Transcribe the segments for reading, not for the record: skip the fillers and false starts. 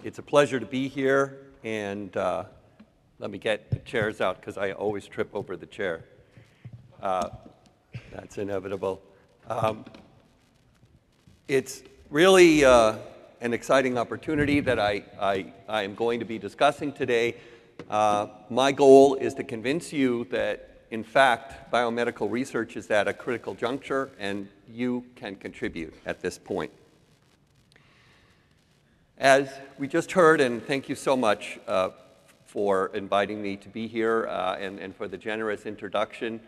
It's a pleasure to be here, and let me get the chairs out because I always trip over the chair. That's inevitable. It's really an exciting opportunity that I am going to be discussing today. My goal is to convince you that, in fact, biomedical research is at a critical juncture, and you can contribute at this point. As we just heard, and thank you so much for inviting me to be here and for the generous introduction.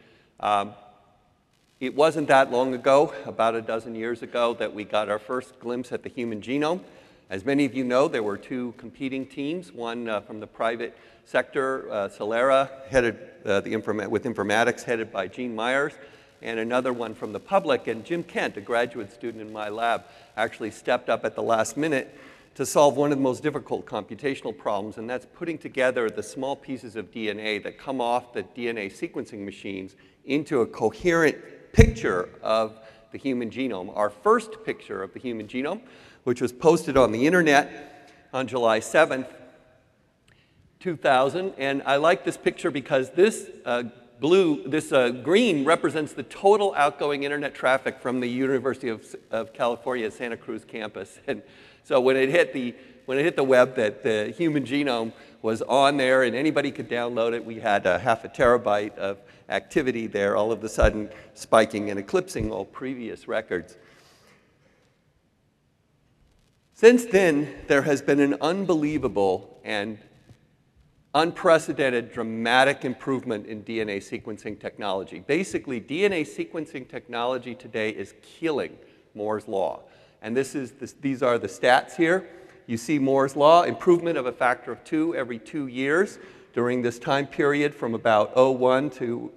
It wasn't that long ago, about a dozen years ago, that we got our first glimpse at the human genome. As many of you know, there were two competing teams, one from the private sector, Celera, headed with informatics, headed by Gene Myers, and another one from the public. And Jim Kent, a graduate student in my lab, actually stepped up at the last minute to solve one of the most difficult computational problems, and that's putting together the small pieces of DNA that come off the DNA sequencing machines into a coherent picture of the human genome. Our first picture of the human genome, which was posted on the internet on July 7th, 2000. And I like this picture because this green represents the total outgoing internet traffic from the University of California, Santa Cruz campus. And so when it hit the web that the human genome was on there and anybody could download it, we had half a terabyte of activity there, all of a sudden spiking and eclipsing all previous records. Since then, there has been an unbelievable and unprecedented dramatic improvement in DNA sequencing technology. Basically, DNA sequencing technology today is killing Moore's Law. And these are the stats here. You see Moore's Law, improvement of a factor of 2 every 2 years during this time period from about 2001 to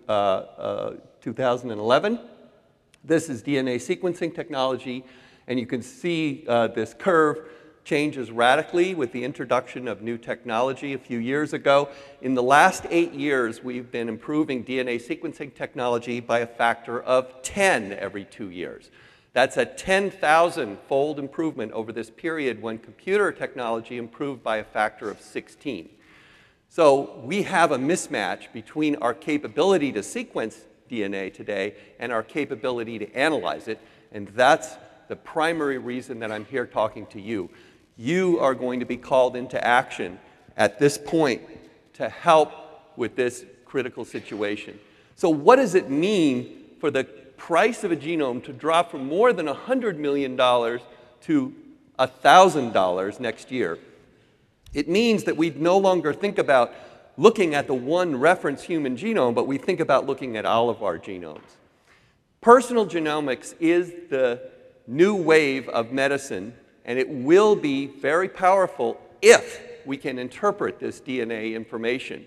2011. This is DNA sequencing technology, and you can see this curve changes radically with the introduction of new technology a few years ago. In the last 8 years, we've been improving DNA sequencing technology by a factor of 10 every 2 years. That's a 10,000-fold improvement over this period when computer technology improved by a factor of 16. So we have a mismatch between our capability to sequence DNA today and our capability to analyze it, and that's the primary reason that I'm here talking to you. You are going to be called into action at this point to help with this critical situation. So what does it mean for the price of a genome to drop from more than $100 million to $1,000 next year? It means that we no longer think about looking at the one reference human genome, but we think about looking at all of our genomes. Personal genomics is the new wave of medicine, and it will be very powerful if we can interpret this DNA information.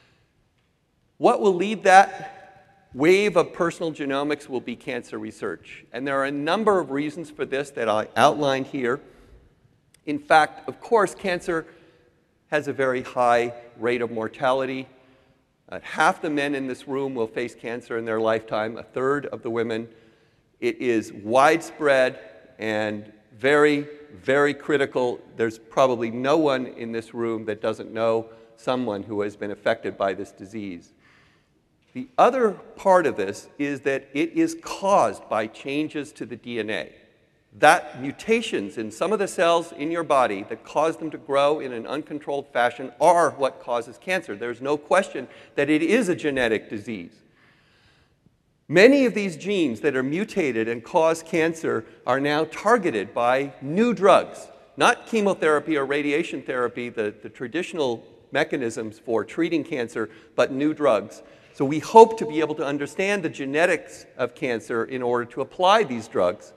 What will lead that wave of personal genomics will be cancer research. And there are a number of reasons for this that I outlined here. In fact, of course, cancer has a very high rate of mortality. Half the men in this room will face cancer in their lifetime, a third of the women. It is widespread and very, very critical. There's probably no one in this room that doesn't know someone who has been affected by this disease. The other part of this is that it is caused by changes to the DNA. That mutations in some of the cells in your body that cause them to grow in an uncontrolled fashion are what causes cancer. There's no question that it is a genetic disease. Many of these genes that are mutated and cause cancer are now targeted by new drugs, not chemotherapy or radiation therapy, the traditional mechanisms for treating cancer, but new drugs. So we hope to be able to understand the genetics of cancer in order to apply these drugs.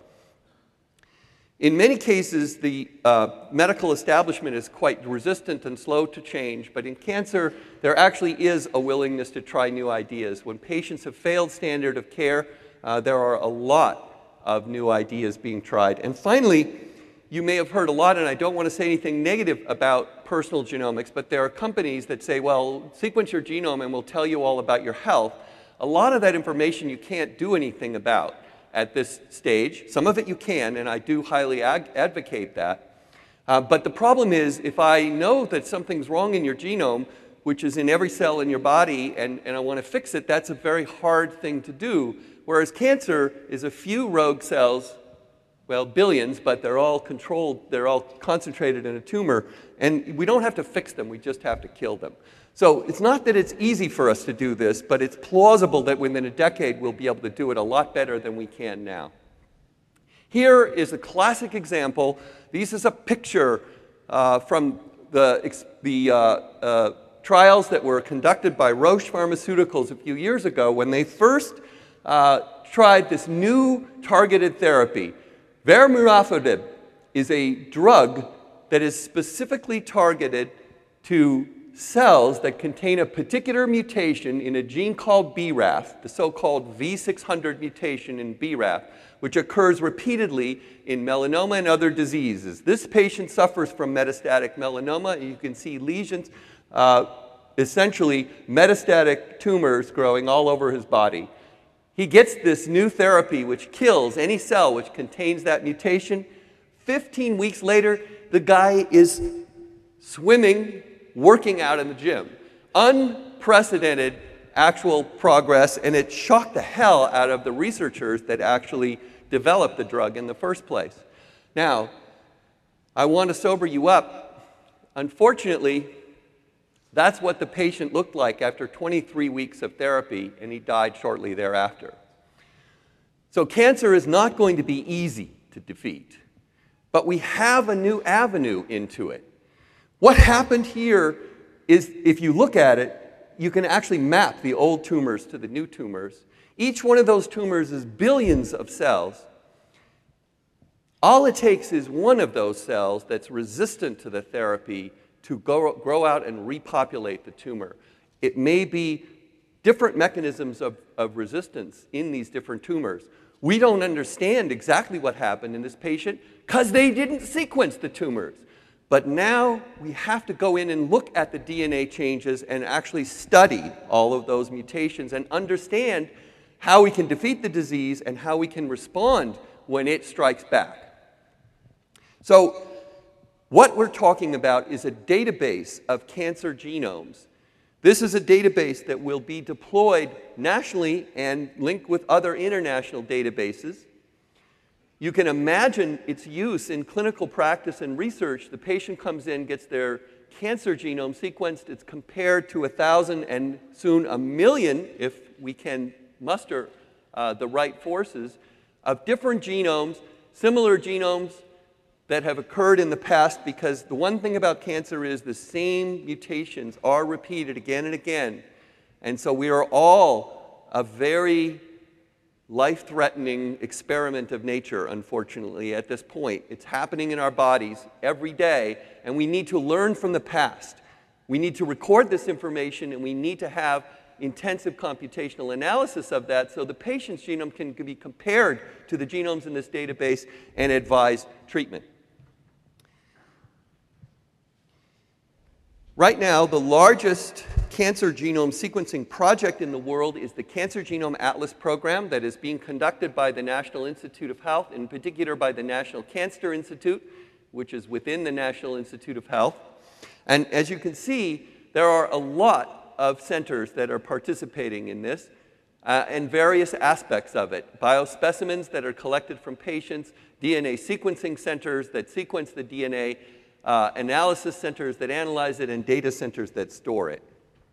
In many cases, the medical establishment is quite resistant and slow to change, but in cancer, there actually is a willingness to try new ideas. When patients have failed standard of care, there are a lot of new ideas being tried. And finally, you may have heard a lot, and I don't want to say anything negative about personal genomics, but there are companies that say, well, sequence your genome and we'll tell you all about your health. A lot of that information you can't do anything about at this stage. Some of it you can, and I do highly advocate that. But the problem is, if I know that something's wrong in your genome, which is in every cell in your body, and I want to fix it, that's a very hard thing to do. Whereas cancer is a few rogue cells, well, billions, but they're all controlled, they're all concentrated in a tumor, and we don't have to fix them, we just have to kill them. So it's not that it's easy for us to do this, but it's plausible that within a decade we'll be able to do it a lot better than we can now. Here is a classic example. This is a picture from the trials that were conducted by Roche Pharmaceuticals a few years ago when they first tried this new targeted therapy. Vermurafenib is a drug that is specifically targeted to cells that contain a particular mutation in a gene called BRAF, the so-called V600 mutation in BRAF, which occurs repeatedly in melanoma and other diseases. This patient suffers from metastatic melanoma, and you can see lesions, essentially metastatic tumors growing all over his body. He gets this new therapy which kills any cell which contains that mutation. 15 weeks later, the guy is swimming, working out in the gym. Unprecedented actual progress, and it shocked the hell out of the researchers that actually developed the drug in the first place. Now, I want to sober you up. Unfortunately, that's what the patient looked like after 23 weeks of therapy, and he died shortly thereafter. So cancer is not going to be easy to defeat, but we have a new avenue into it. What happened here is, if you look at it, you can actually map the old tumors to the new tumors. Each one of those tumors is billions of cells. All it takes is one of those cells that's resistant to the therapy to grow out and repopulate the tumor. It may be different mechanisms of resistance in these different tumors. We don't understand exactly what happened in this patient because they didn't sequence the tumors. But now we have to go in and look at the DNA changes and actually study all of those mutations and understand how we can defeat the disease and how we can respond when it strikes back. So what we're talking about is a database of cancer genomes. This is a database that will be deployed nationally and linked with other international databases. You can imagine its use in clinical practice and research. The patient comes in, gets their cancer genome sequenced. It's compared to 1,000 and soon 1 million, if we can muster the right forces, of different genomes, similar genomes that have occurred in the past, because the one thing about cancer is the same mutations are repeated again and again. And so we are all a very life-threatening experiment of nature, unfortunately, at this point. It's happening in our bodies every day, and we need to learn from the past. We need to record this information, and we need to have intensive computational analysis of that so the patient's genome can be compared to the genomes in this database and advise treatment. Right now, the largest cancer genome sequencing project in the world is the Cancer Genome Atlas program that is being conducted by the National Institute of Health, in particular by the National Cancer Institute, which is within the National Institute of Health. And as you can see, there are a lot of centers that are participating in this and various aspects of it. Biospecimens that are collected from patients, DNA sequencing centers that sequence the DNA, analysis centers that analyze it, and data centers that store it.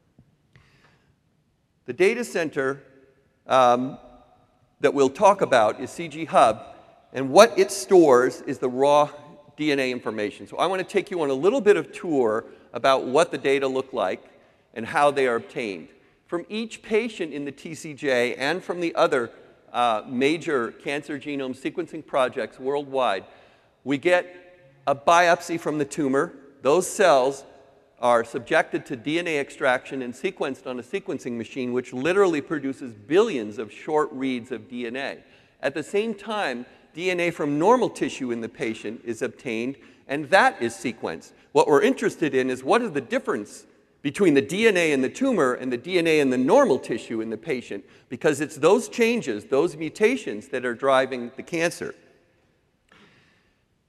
The data center that we'll talk about is CG Hub, and what it stores is the raw DNA information. So I want to take you on a little bit of tour about what the data look like and how they are obtained. From each patient in the TCJ and from the other major cancer genome sequencing projects worldwide, we get a biopsy from the tumor. Those cells are subjected to DNA extraction and sequenced on a sequencing machine, which literally produces billions of short reads of DNA. At the same time, DNA from normal tissue in the patient is obtained, and that is sequenced. What we're interested in is what is the difference between the DNA in the tumor and the DNA in the normal tissue in the patient, because it's those changes, those mutations, that are driving the cancer.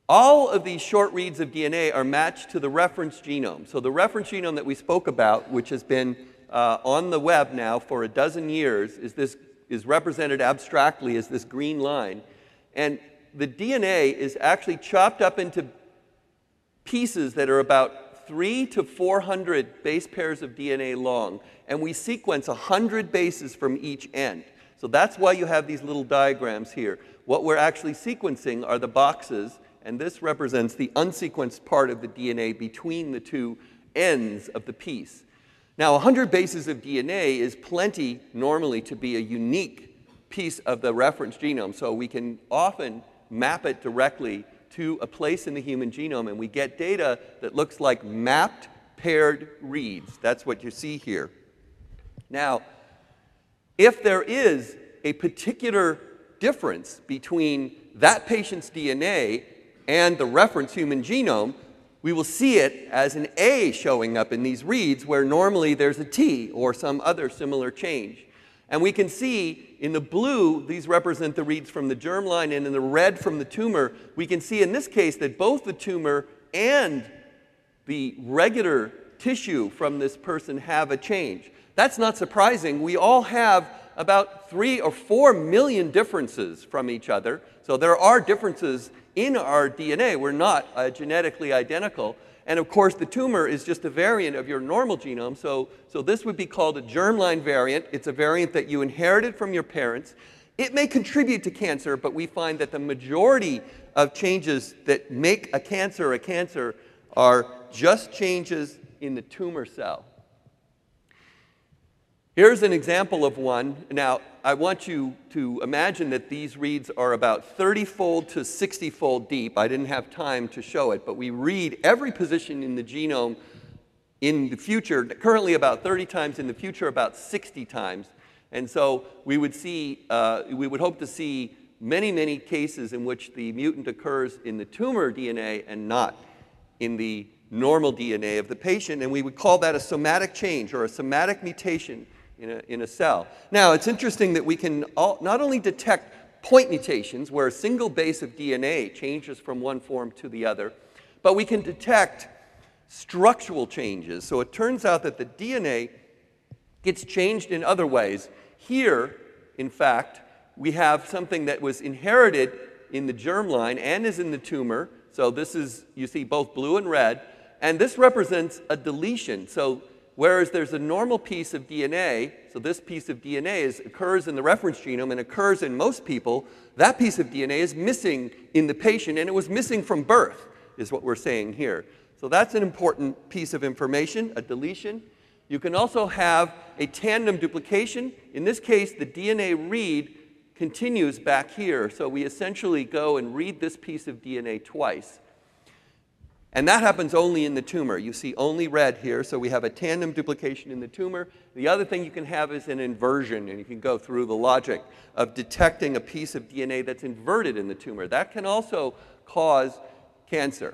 All of these short reads of DNA are matched to the reference genome. So the reference genome that we spoke about, which has been on the web now for a dozen years, is represented abstractly as this green line. And the DNA is actually chopped up into pieces that are about 300 to 400 base pairs of DNA long. And we sequence 100 bases from each end. So that's why you have these little diagrams here. What we're actually sequencing are the boxes, and this represents the unsequenced part of the DNA between the two ends of the piece. Now, 100 bases of DNA is plenty normally to be a unique piece of the reference genome, so we can often map it directly to a place in the human genome, and we get data that looks like mapped paired reads. That's what you see here. Now, if there is a particular difference between that patient's DNA and the reference human genome, we will see it as an A showing up in these reads where normally there's a T or some other similar change. And we can see in the blue, these represent the reads from the germline, and in the red from the tumor, we can see in this case that both the tumor and the regular tissue from this person have a change. That's not surprising. We all have about 3 or 4 million differences from each other. So there are differences in our DNA. We're not genetically identical. And of course, the tumor is just a variant of your normal genome. So this would be called a germline variant. It's a variant that you inherited from your parents. It may contribute to cancer, but we find that the majority of changes that make a cancer are just changes in the tumor cell. Here's an example of one. Now, I want you to imagine that these reads are about 30-fold to 60-fold deep. I didn't have time to show it, but we read every position in the genome in the future, currently about 30 times, in the future about 60 times. And so we would hope to see many, many cases in which the mutant occurs in the tumor DNA and not in the normal DNA of the patient. And we would call that a somatic change or a somatic mutation in a cell. Now, it's interesting that we can not only detect point mutations, where a single base of DNA changes from one form to the other, but we can detect structural changes. So it turns out that the DNA gets changed in other ways. Here, in fact, we have something that was inherited in the germline and is in the tumor. So this is, you see both blue and red, and this represents a deletion. So whereas there's a normal piece of DNA, so this piece of DNA occurs in the reference genome and occurs in most people, that piece of DNA is missing in the patient, and it was missing from birth, is what we're saying here. So that's an important piece of information, a deletion. You can also have a tandem duplication. In this case, the DNA read continues back here, so we essentially go and read this piece of DNA twice. And that happens only in the tumor. You see only red here, so we have a tandem duplication in the tumor. The other thing you can have is an inversion, and you can go through the logic of detecting a piece of DNA that's inverted in the tumor. That can also cause cancer.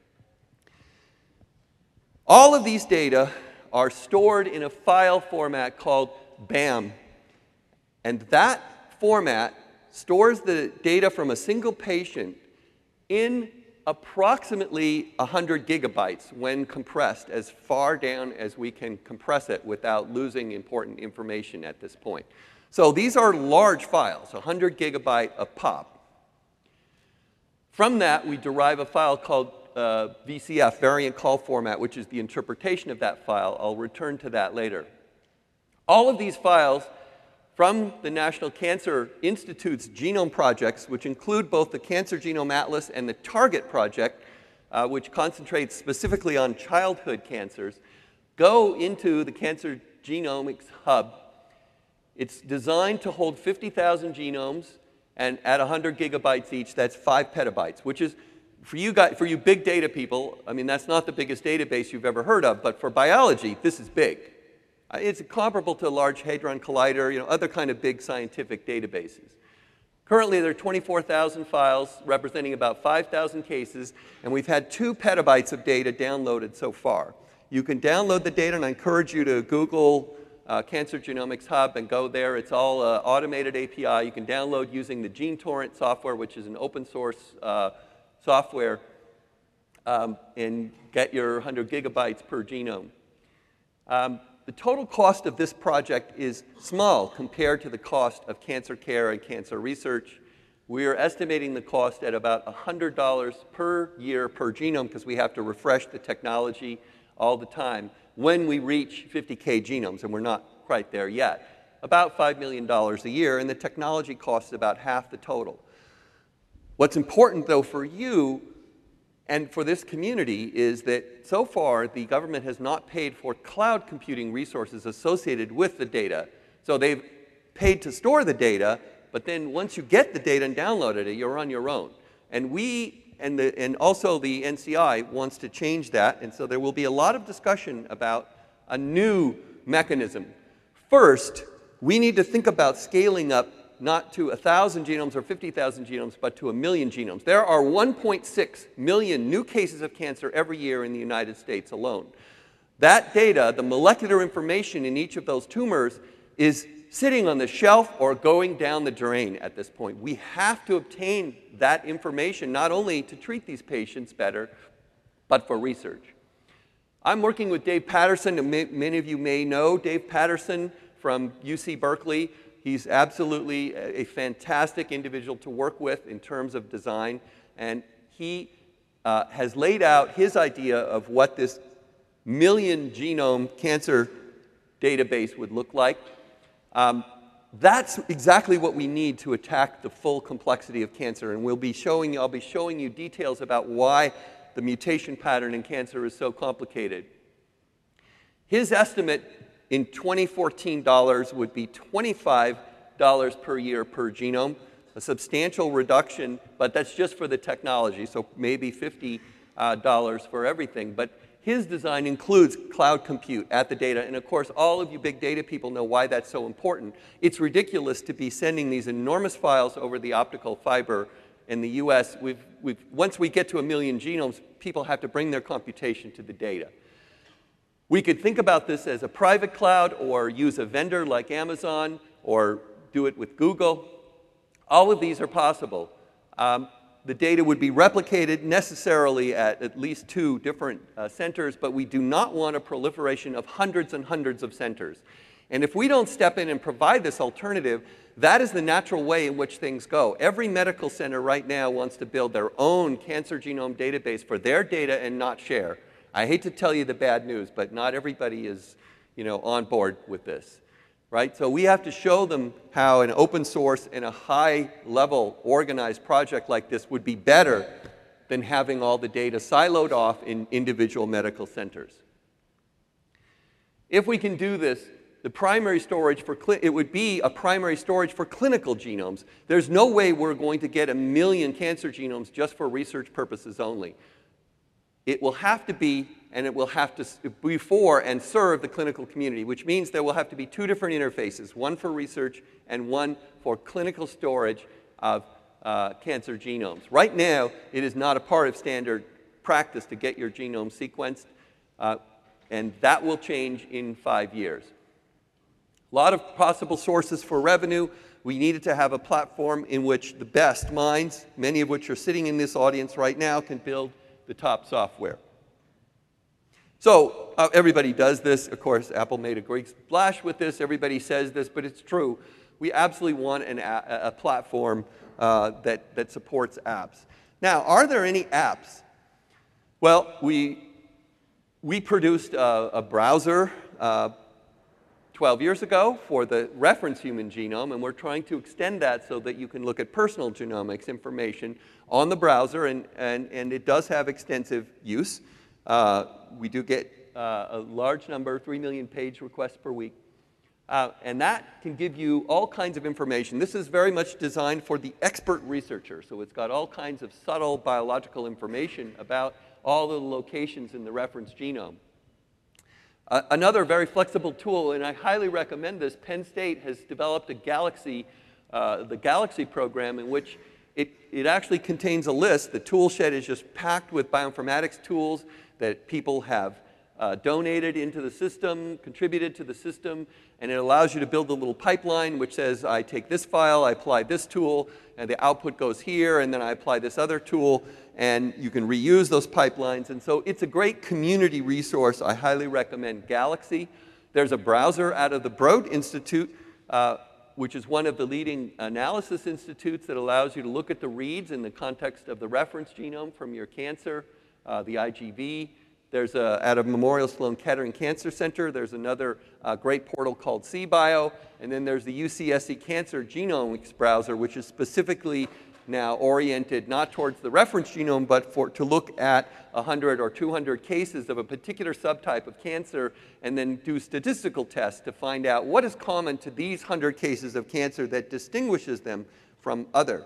All of these data are stored in a file format called BAM. And that format stores the data from a single patient in approximately 100 gigabytes when compressed, as far down as we can compress it without losing important information at this point. So these are large files, 100 gigabyte a pop. From that, we derive a file called VCF, variant call format, which is the interpretation of that file. I'll return to that later. All of these files from the National Cancer Institute's genome projects, which include both the Cancer Genome Atlas and the Target Project, which concentrates specifically on childhood cancers, go into the Cancer Genomics Hub. It's designed to hold 50,000 genomes, and at 100 gigabytes each, that's 5 petabytes, which is, for you big data people, I mean, that's not the biggest database you've ever heard of, but for biology, this is big. It's comparable to a Large Hadron Collider, other kind of big scientific databases. Currently, there are 24,000 files representing about 5,000 cases, and we've had 2 petabytes of data downloaded so far. You can download the data, and I encourage you to Google Cancer Genomics Hub and go there. It's all automated API. You can download using the GeneTorrent software, which is an open source software and get your 100 gigabytes per genome. The total cost of this project is small compared to the cost of cancer care and cancer research. We are estimating the cost at about $100 per year per genome, because we have to refresh the technology all the time when we reach 50K genomes, and we're not quite there yet. About $5 million a year, and the technology costs about half the total. What's important, though, for you and for this community is that so far the government has not paid for cloud computing resources associated with the data. So they've paid to store the data, but then once you get the data and downloaded it, you're on your own. And and also the NCI wants to change that, and so there will be a lot of discussion about a new mechanism. First, we need to think about scaling up not to 1,000 genomes or 50,000 genomes, but to 1 million genomes. There are 1.6 million new cases of cancer every year in the United States alone. That data, the molecular information in each of those tumors, is sitting on the shelf or going down the drain at this point. We have to obtain that information not only to treat these patients better, but for research. I'm working with Dave Patterson, and many of you may know Dave Patterson from UC Berkeley. He's absolutely a fantastic individual to work with in terms of design, and he has laid out his idea of what this million genome cancer database would look like. That's exactly what we need to attack the full complexity of cancer, and I'll be showing you details about why the mutation pattern in cancer is so complicated. His estimate in 2014 dollars would be $25 per year per genome, a substantial reduction, but that's just for the technology, so maybe $50 for everything. But his design includes cloud compute at the data, and of course, all of you big data people know why that's so important. It's ridiculous to be sending these enormous files over the optical fiber. In the US, once we get to 1 million genomes, people have to bring their computation to the data. We could think about this as a private cloud, or use a vendor like Amazon, or do it with Google. All of these are possible. The data would be replicated necessarily at least 2 different centers, but we do not want a proliferation of hundreds and hundreds of centers. And if we don't step in and provide this alternative, that is the natural way in which things go. Every medical center right now wants to build their own cancer genome database for their data and not share. I hate to tell you the bad news, but not everybody is, on board with this, right? So we have to show them how an open source and a high-level organized project like this would be better than having all the data siloed off in individual medical centers. If we can do this, the primary storage it would be a primary storage for clinical genomes. There's no way we're going to get 1 million cancer genomes just for research purposes only. It will have to be, and it will have to be for and serve the clinical community, which means there will have to be 2 different interfaces, one for research and one for clinical storage of cancer genomes. Right now, it is not a part of standard practice to get your genome sequenced, and that will change in 5 years. A lot of possible sources for revenue. We needed to have a platform in which the best minds, many of which are sitting in this audience right now, can build the top software. So everybody does this. Of course, Apple made a great splash with this. Everybody says this, but it's true. We absolutely want a platform that supports apps. Now, are there any apps? Well, we produced a browser 12 years ago for the reference human genome, and we're trying to extend that so that you can look at personal genomics information on the browser, and it does have extensive use. We do get a large number, 3 million page requests per week, and that can give you all kinds of information. This is very much designed for the expert researcher, so it's got all kinds of subtle biological information about all the locations in the reference genome. Another very flexible tool, and I highly recommend this, Penn State has developed a Galaxy, the Galaxy program, in which it actually contains a list. The tool shed is just packed with bioinformatics tools that people have donated into the system, contributed to the system, and it allows you to build a little pipeline which says, I take this file, I apply this tool, and the output goes here, and then I apply this other tool, and you can reuse those pipelines. And so it's a great community resource. I highly recommend Galaxy. There's a browser out of the Broad Institute, which is one of the leading analysis institutes that allows you to look at the reads in the context of the reference genome from your cancer, the IGV. There's out of Memorial Sloan Kettering Cancer Center, there's another great portal called CBio, and then there's the UCSC Cancer Genomics browser, which is specifically now oriented not towards the reference genome, but to look at 100 or 200 cases of a particular subtype of cancer and then do statistical tests to find out what is common to these 100 cases of cancer that distinguishes them from other.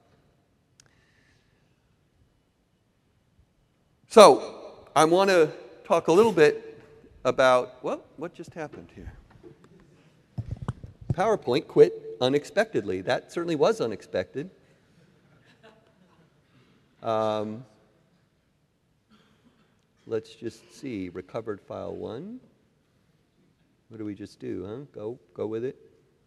So I want to talk a little bit about, well, what just happened here? PowerPoint quit unexpectedly. That certainly was unexpected. Let's just see, recovered file 1. What do we just do, huh? Go with it.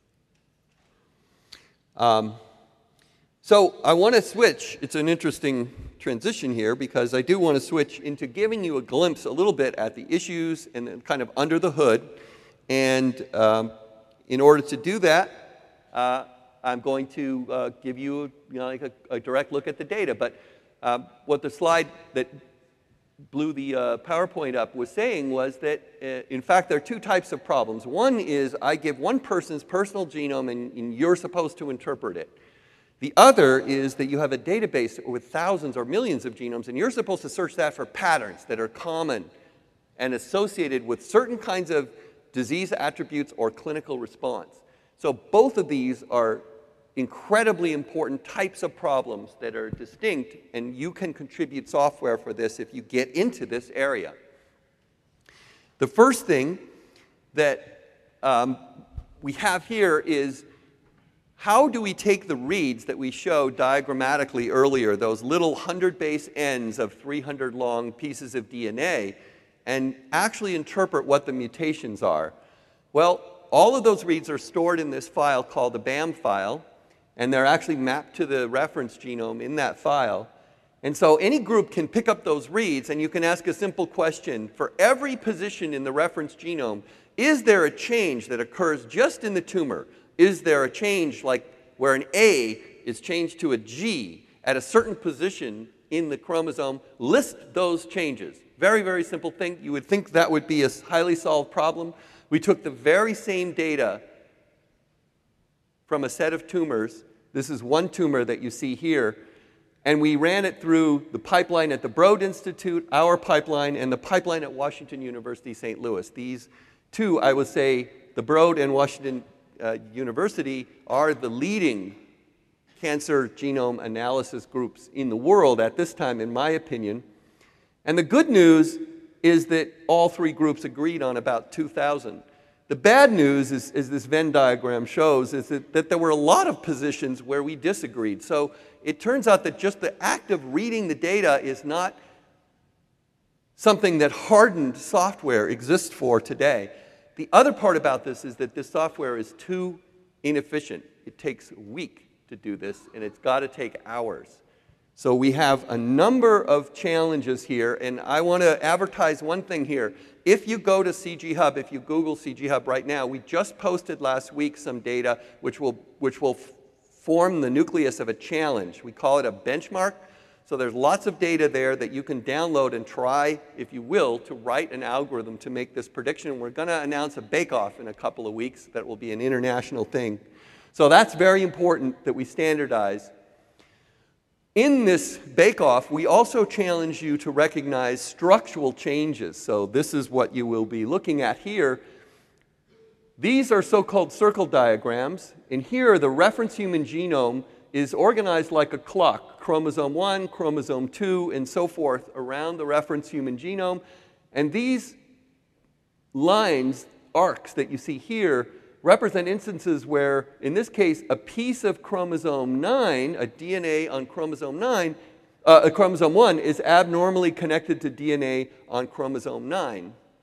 So I want to switch. It's an interesting transition here because I do want to switch into giving you a glimpse a little bit at the issues and then kind of under the hood. And in order to do that, I'm going to give you, like a direct look at the data. But what the slide that blew the PowerPoint up was saying was that, in fact, there are two types of problems. One is I give one person's personal genome and you're supposed to interpret it. The other is that you have a database with thousands or millions of genomes and you're supposed to search that for patterns that are common and associated with certain kinds of disease attributes or clinical response. So both of these are incredibly important types of problems that are distinct, and you can contribute software for this if you get into this area. The first thing that we have here is how do we take the reads that we showed diagrammatically earlier, those little 100 base ends of 300 long pieces of DNA, and actually interpret what the mutations are? Well, all of those reads are stored in this file called the BAM file, and they're actually mapped to the reference genome in that file. And so any group can pick up those reads, and you can ask a simple question. For every position in the reference genome, is there a change that occurs just in the tumor? Is there a change like where an A is changed to a G at a certain position in the chromosome? List those changes. Very, very simple thing. You would think that would be a highly solved problem. We took the very same data from a set of tumors. This is one tumor that you see here. And we ran it through the pipeline at the Broad Institute, our pipeline, and the pipeline at Washington University, St. Louis. These two, I would say, the Broad and Washington University are the leading cancer genome analysis groups in the world at this time, in my opinion. And the good news is that all three groups agreed on about 2,000. The bad news, is, as this Venn diagram shows, is that there were a lot of positions where we disagreed. So it turns out that just the act of reading the data is not something that hardened software exists for today. The other part about this is that this software is too inefficient. It takes a week to do this, and it's got to take hours. So we have a number of challenges here, and I want to advertise one thing here. If you go to CG Hub, if you Google CG Hub right now, we just posted last week some data which will form the nucleus of a challenge. We call it a benchmark. So there's lots of data there that you can download and try, if you will, to write an algorithm to make this prediction. We're going to announce a bake-off in a couple of weeks that will be an international thing. So that's very important that we standardize. In this bake-off, we also challenge you to recognize structural changes. So this is what you will be looking at here. These are so-called circle diagrams. And here, the reference human genome is organized like a clock. Chromosome 1, chromosome 2, and so forth around the reference human genome. And these lines, arcs that you see here, represent instances where, in this case, a piece of chromosome 9, a DNA on chromosome 1, is abnormally connected to DNA on chromosome 9.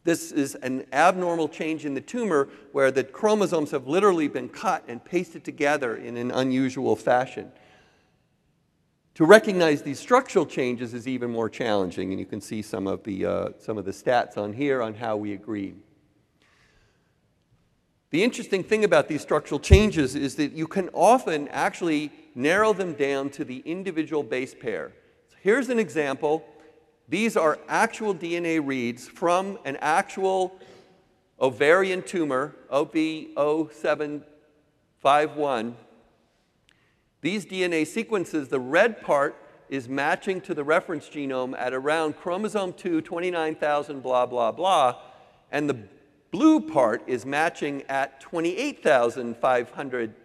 This is an abnormal change in the tumor where the chromosomes have literally been cut and pasted together in an unusual fashion. To recognize these structural changes is even more challenging, and you can see some of the stats on here on how we agreed. The interesting thing about these structural changes is that you can often actually narrow them down to the individual base pair. So here's an example. These are actual DNA reads from an actual ovarian tumor, OV0751. These DNA sequences, the red part is matching to the reference genome at around chromosome 2, 29,000, blah, blah, blah, and the blue part is matching at 28,500,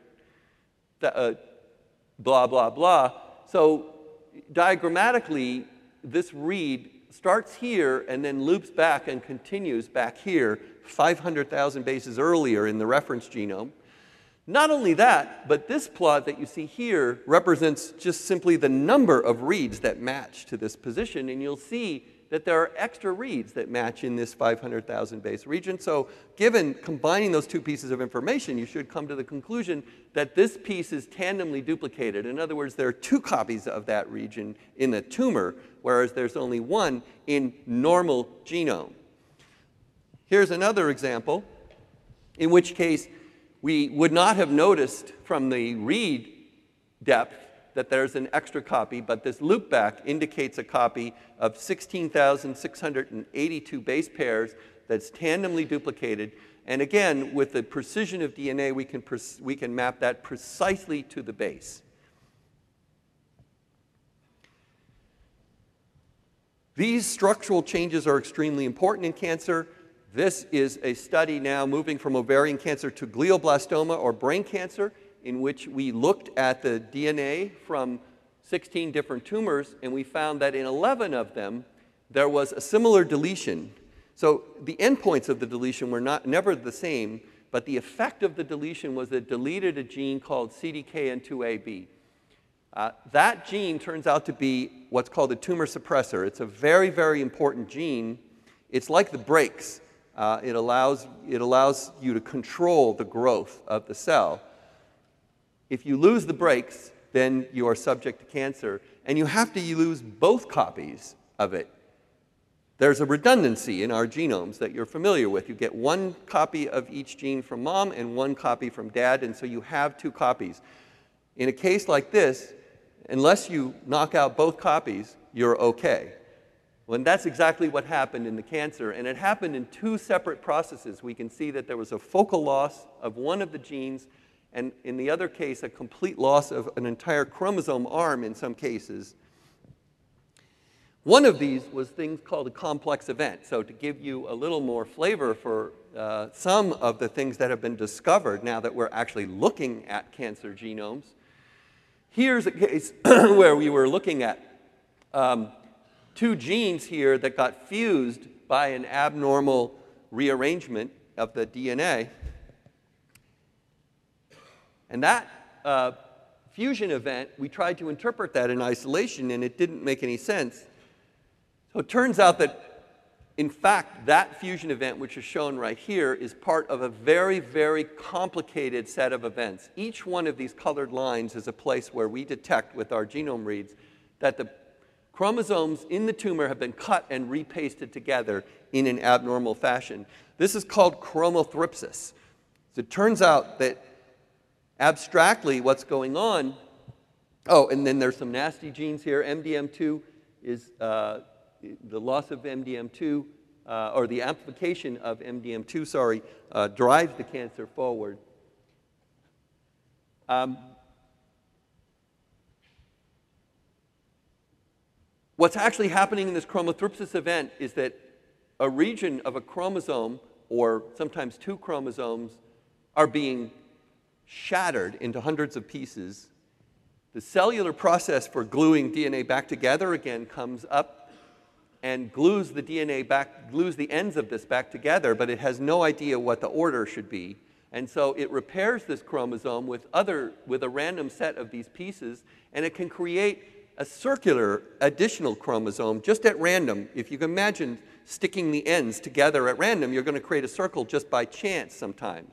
blah, blah, blah. So diagrammatically, this read starts here and then loops back and continues back here, 500,000 bases earlier in the reference genome. Not only that, but this plot that you see here represents just simply the number of reads that match to this position, and you'll see that there are extra reads that match in this 500,000 base region. So given combining those two pieces of information, you should come to the conclusion that this piece is tandemly duplicated. In other words, there are two copies of that region in the tumor, whereas there's only one in normal genome. Here's another example, in which case we would not have noticed from the read depth that there's an extra copy, but this loopback indicates a copy of 16,682 base pairs that's tandemly duplicated. And again, with the precision of DNA, we can map that precisely to the base. These structural changes are extremely important in cancer. This is a study now moving from ovarian cancer to glioblastoma or brain cancer, in which we looked at the DNA from 16 different tumors, and we found that in 11 of them, there was a similar deletion. So the endpoints of the deletion were never the same, but the effect of the deletion was it deleted a gene called CDKN2AB. That gene turns out to be what's called a tumor suppressor. It's a very, very important gene. It's like the brakes. It allows you to control the growth of the cell. If you lose the brakes, then you are subject to cancer, and you have to lose both copies of it. There's a redundancy in our genomes that you're familiar with. You get one copy of each gene from mom and one copy from dad, and so you have two copies. In a case like this, unless you knock out both copies, you're okay. Well, and that's exactly what happened in the cancer, and it happened in two separate processes. We can see that there was a focal loss of one of the genes, and in the other case, a complete loss of an entire chromosome arm in some cases. One of these was things called a complex event. So to give you a little more flavor for some of the things that have been discovered now that we're actually looking at cancer genomes, here's a case where we were looking at two genes here that got fused by an abnormal rearrangement of the DNA. And that fusion event, we tried to interpret that in isolation, and it didn't make any sense. So it turns out that, in fact, that fusion event, which is shown right here, is part of a very, very complicated set of events. Each one of these colored lines is a place where we detect with our genome reads that the chromosomes in the tumor have been cut and repasted together in an abnormal fashion. This is called chromothripsis. So it turns out that abstractly, what's going on, and then there's some nasty genes here. MDM2 is the loss of MDM2, or the amplification of MDM2, drives the cancer forward. What's actually happening in this chromothripsis event is that a region of a chromosome, or sometimes two chromosomes, are being shattered into hundreds of pieces. The cellular process for gluing DNA back together again comes up and glues the DNA back, glues the ends of this back together, but it has no idea what the order should be. And so it repairs this chromosome with a random set of these pieces, and it can create a circular additional chromosome just at random. If you can imagine sticking the ends together at random, you're going to create a circle just by chance sometimes.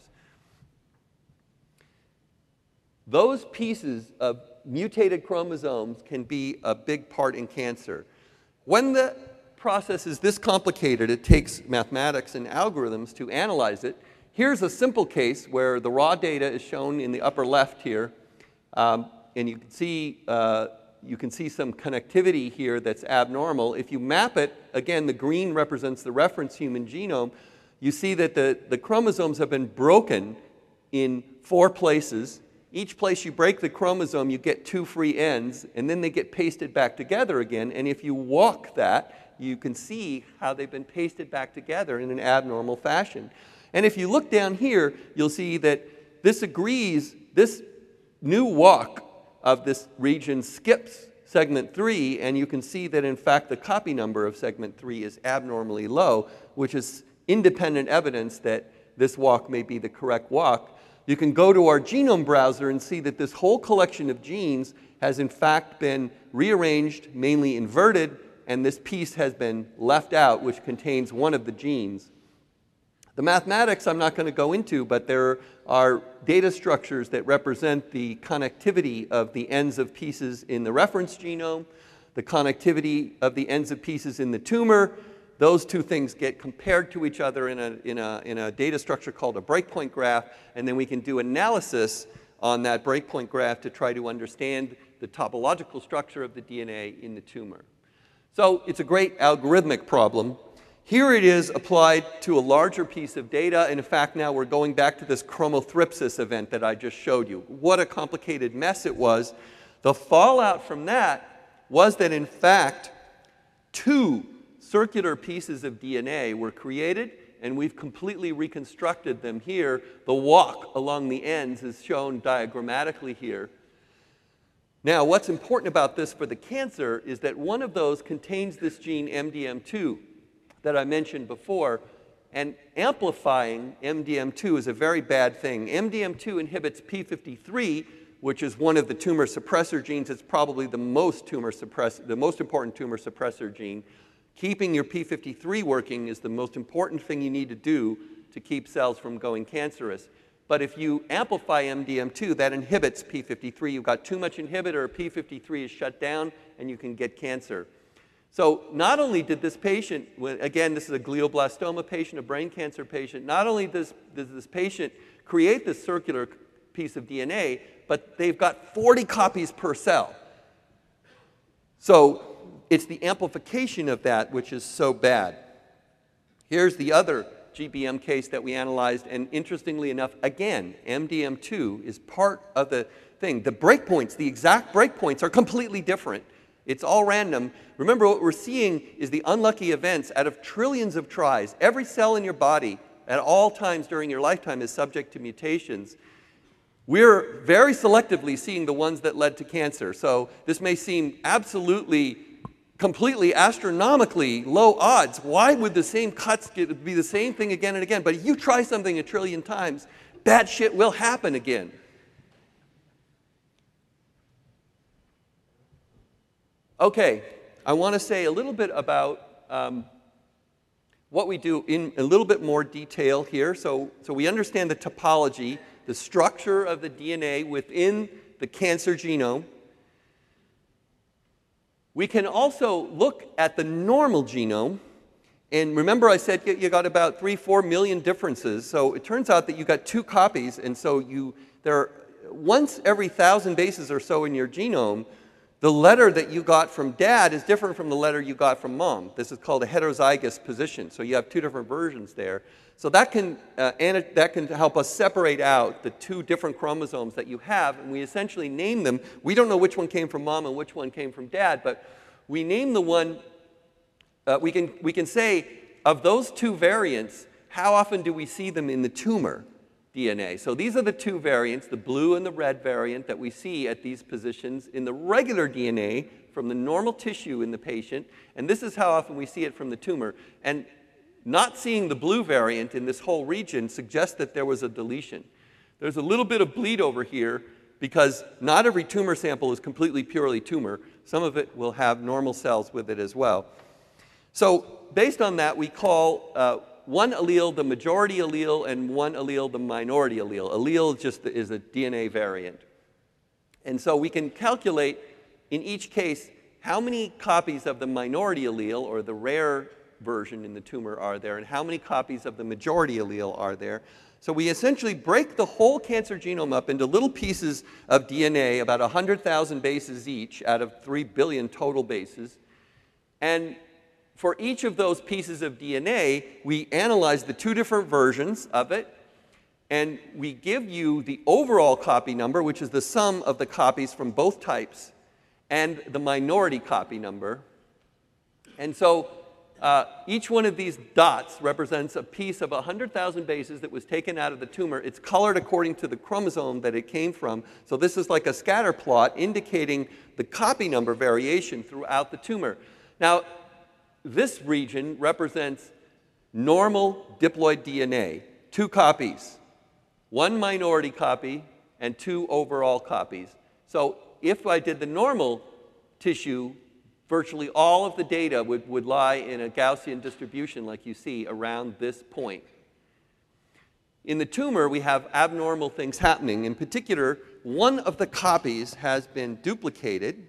Those pieces of mutated chromosomes can be a big part in cancer. When the process is this complicated, it takes mathematics and algorithms to analyze it. Here's a simple case where the raw data is shown in the upper left here, and you can see some connectivity here that's abnormal. If you map it, again, the green represents the reference human genome. You see that the chromosomes have been broken in 4 places. Each place you break the chromosome, you get 2 free ends, and then they get pasted back together again. And if you walk that, you can see how they've been pasted back together in an abnormal fashion. And if you look down here, you'll see that this agrees, this new walk of this region skips segment 3, and you can see that in fact the copy number of segment 3 is abnormally low, which is independent evidence that this walk may be the correct walk. You can go to our genome browser and see that this whole collection of genes has in fact been rearranged, mainly inverted, and this piece has been left out, which contains one of the genes. The mathematics I'm not going to go into, but there are data structures that represent the connectivity of the ends of pieces in the reference genome, the connectivity of the ends of pieces in the tumor. Those two things get compared to each other in a data structure called a breakpoint graph, and then we can do analysis on that breakpoint graph to try to understand the topological structure of the DNA in the tumor. So it's a great algorithmic problem. Here it is applied to a larger piece of data, and in fact now we're going back to this chromothripsis event that I just showed you. What a complicated mess it was. The fallout from that was that in fact 2 circular pieces of DNA were created, and we've completely reconstructed them here. The walk along the ends is shown diagrammatically here. Now, what's important about this for the cancer is that one of those contains this gene MDM2 that I mentioned before, and amplifying MDM2 is a very bad thing. MDM2 inhibits P53, which is one of the tumor suppressor genes. It's probably the most important tumor suppressor gene. Keeping your P53 working is the most important thing you need to do to keep cells from going cancerous. But if you amplify MDM2, that inhibits P53. You've got too much inhibitor, P53 is shut down, and you can get cancer. So not only did this patient, again, this is a glioblastoma patient, a brain cancer patient, not only does this patient create this circular piece of DNA, but they've got 40 copies per cell. So it's the amplification of that which is so bad. Here's the other GBM case that we analyzed, and interestingly enough, again, MDM2 is part of the thing. The breakpoints, the exact breakpoints are completely different. It's all random. Remember, what we're seeing is the unlucky events out of trillions of tries. Every cell in your body at all times during your lifetime is subject to mutations. We're very selectively seeing the ones that led to cancer. So this may seem absolutely, completely astronomically low odds. Why would the same cuts be the same thing again and again? But if you try something a trillion times, bad shit will happen again. Okay, I want to say a little bit about what we do in a little bit more detail here. So we understand the topology, the structure of the DNA within the cancer genome. We can also look at the normal genome. And remember I said you got about 3-4 million differences. So it turns out that you got 2 copies. And so once every 1,000 bases or so in your genome, the letter that you got from dad is different from the letter you got from mom. This is called a heterozygous position. So you have 2 different versions there. So that can help us separate out the 2 different chromosomes that you have, and we essentially name them. We don't know which one came from mom and which one came from dad, but we name the one, we can say, of those 2 variants, how often do we see them in the tumor DNA? So these are the 2 variants, the blue and the red variant that we see at these positions in the regular DNA from the normal tissue in the patient, and this is how often we see it from the tumor. And not seeing the blue variant in this whole region suggests that there was a deletion. There's a little bit of bleed over here because not every tumor sample is completely purely tumor. Some of it will have normal cells with it as well. So based on that, we call one allele the majority allele and one allele the minority allele. Allele just is a DNA variant. And so we can calculate in each case how many copies of the minority allele, or the rare version in the tumor, are there, and how many copies of the majority allele are there. So we essentially break the whole cancer genome up into little pieces of DNA, about 100,000 bases each out of 3 billion total bases. And for each of those pieces of DNA, we analyze the two different versions of it, and we give you the overall copy number, which is the sum of the copies from both types, and the minority copy number. And so each one of these dots represents a piece of 100,000 bases that was taken out of the tumor. It's colored according to the chromosome that it came from. So this is like a scatter plot indicating the copy number variation throughout the tumor. Now, this region represents normal diploid DNA, 2 copies, 1 minority copy and 2 overall copies. So if I did the normal tissue, virtually all of the data would lie in a Gaussian distribution like you see around this point. In the tumor, we have abnormal things happening. In particular, one of the copies has been duplicated.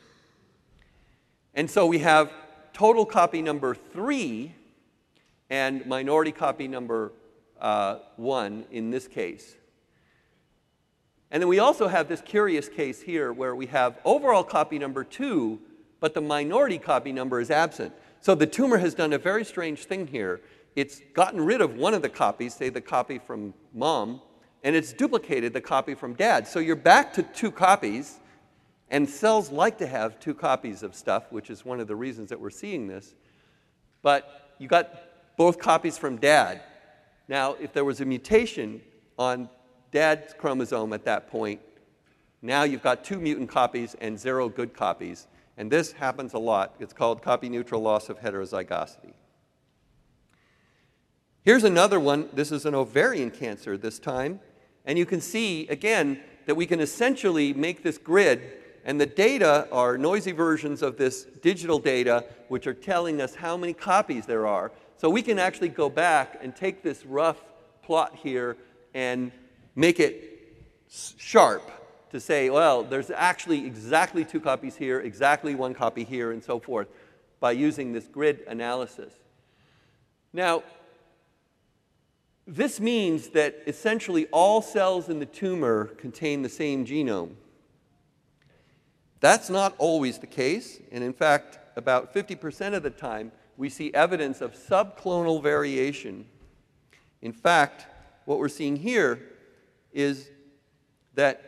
And so we have total copy number 3 and minority copy number 1 in this case. And then we also have this curious case here where we have overall copy number 2, but the minority copy number is absent. So the tumor has done a very strange thing here. It's gotten rid of one of the copies, say the copy from mom, and it's duplicated the copy from dad. So you're back to 2 copies, and cells like to have 2 copies of stuff, which is one of the reasons that we're seeing this. But you got both copies from dad. Now, if there was a mutation on dad's chromosome at that point, now you've got 2 mutant copies and 0 good copies. And this happens a lot. It's called copy-neutral loss of heterozygosity. Here's another one. This is an ovarian cancer this time. And you can see, again, that we can essentially make this grid. And the data are noisy versions of this digital data, which are telling us how many copies there are. So we can actually go back and take this rough plot here and make it sharp to say, well, there's actually exactly 2 copies here, exactly 1 copy here, and so forth, by using this grid analysis. Now, this means that essentially all cells in the tumor contain the same genome. That's not always the case, and in fact, about 50% of the time, we see evidence of subclonal variation. In fact, what we're seeing here is that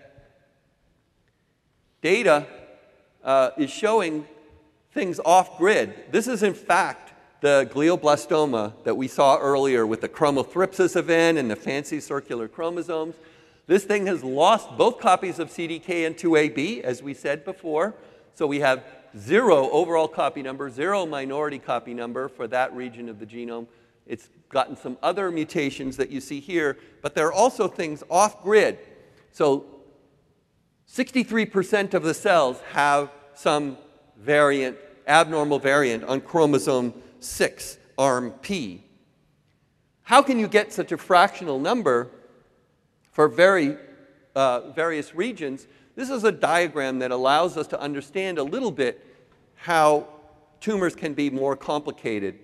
data is showing things off-grid. This is, in fact, the glioblastoma that we saw earlier with the chromothripsis event and the fancy circular chromosomes. This thing has lost both copies of CDK and 2AB, as we said before. So we have 0 overall copy number, 0 minority copy number for that region of the genome. It's gotten some other mutations that you see here, but there are also things off-grid. So 63% of the cells have some variant, abnormal variant on chromosome 6, arm P. How can you get such a fractional number for various regions? This is a diagram that allows us to understand a little bit how tumors can be more complicated.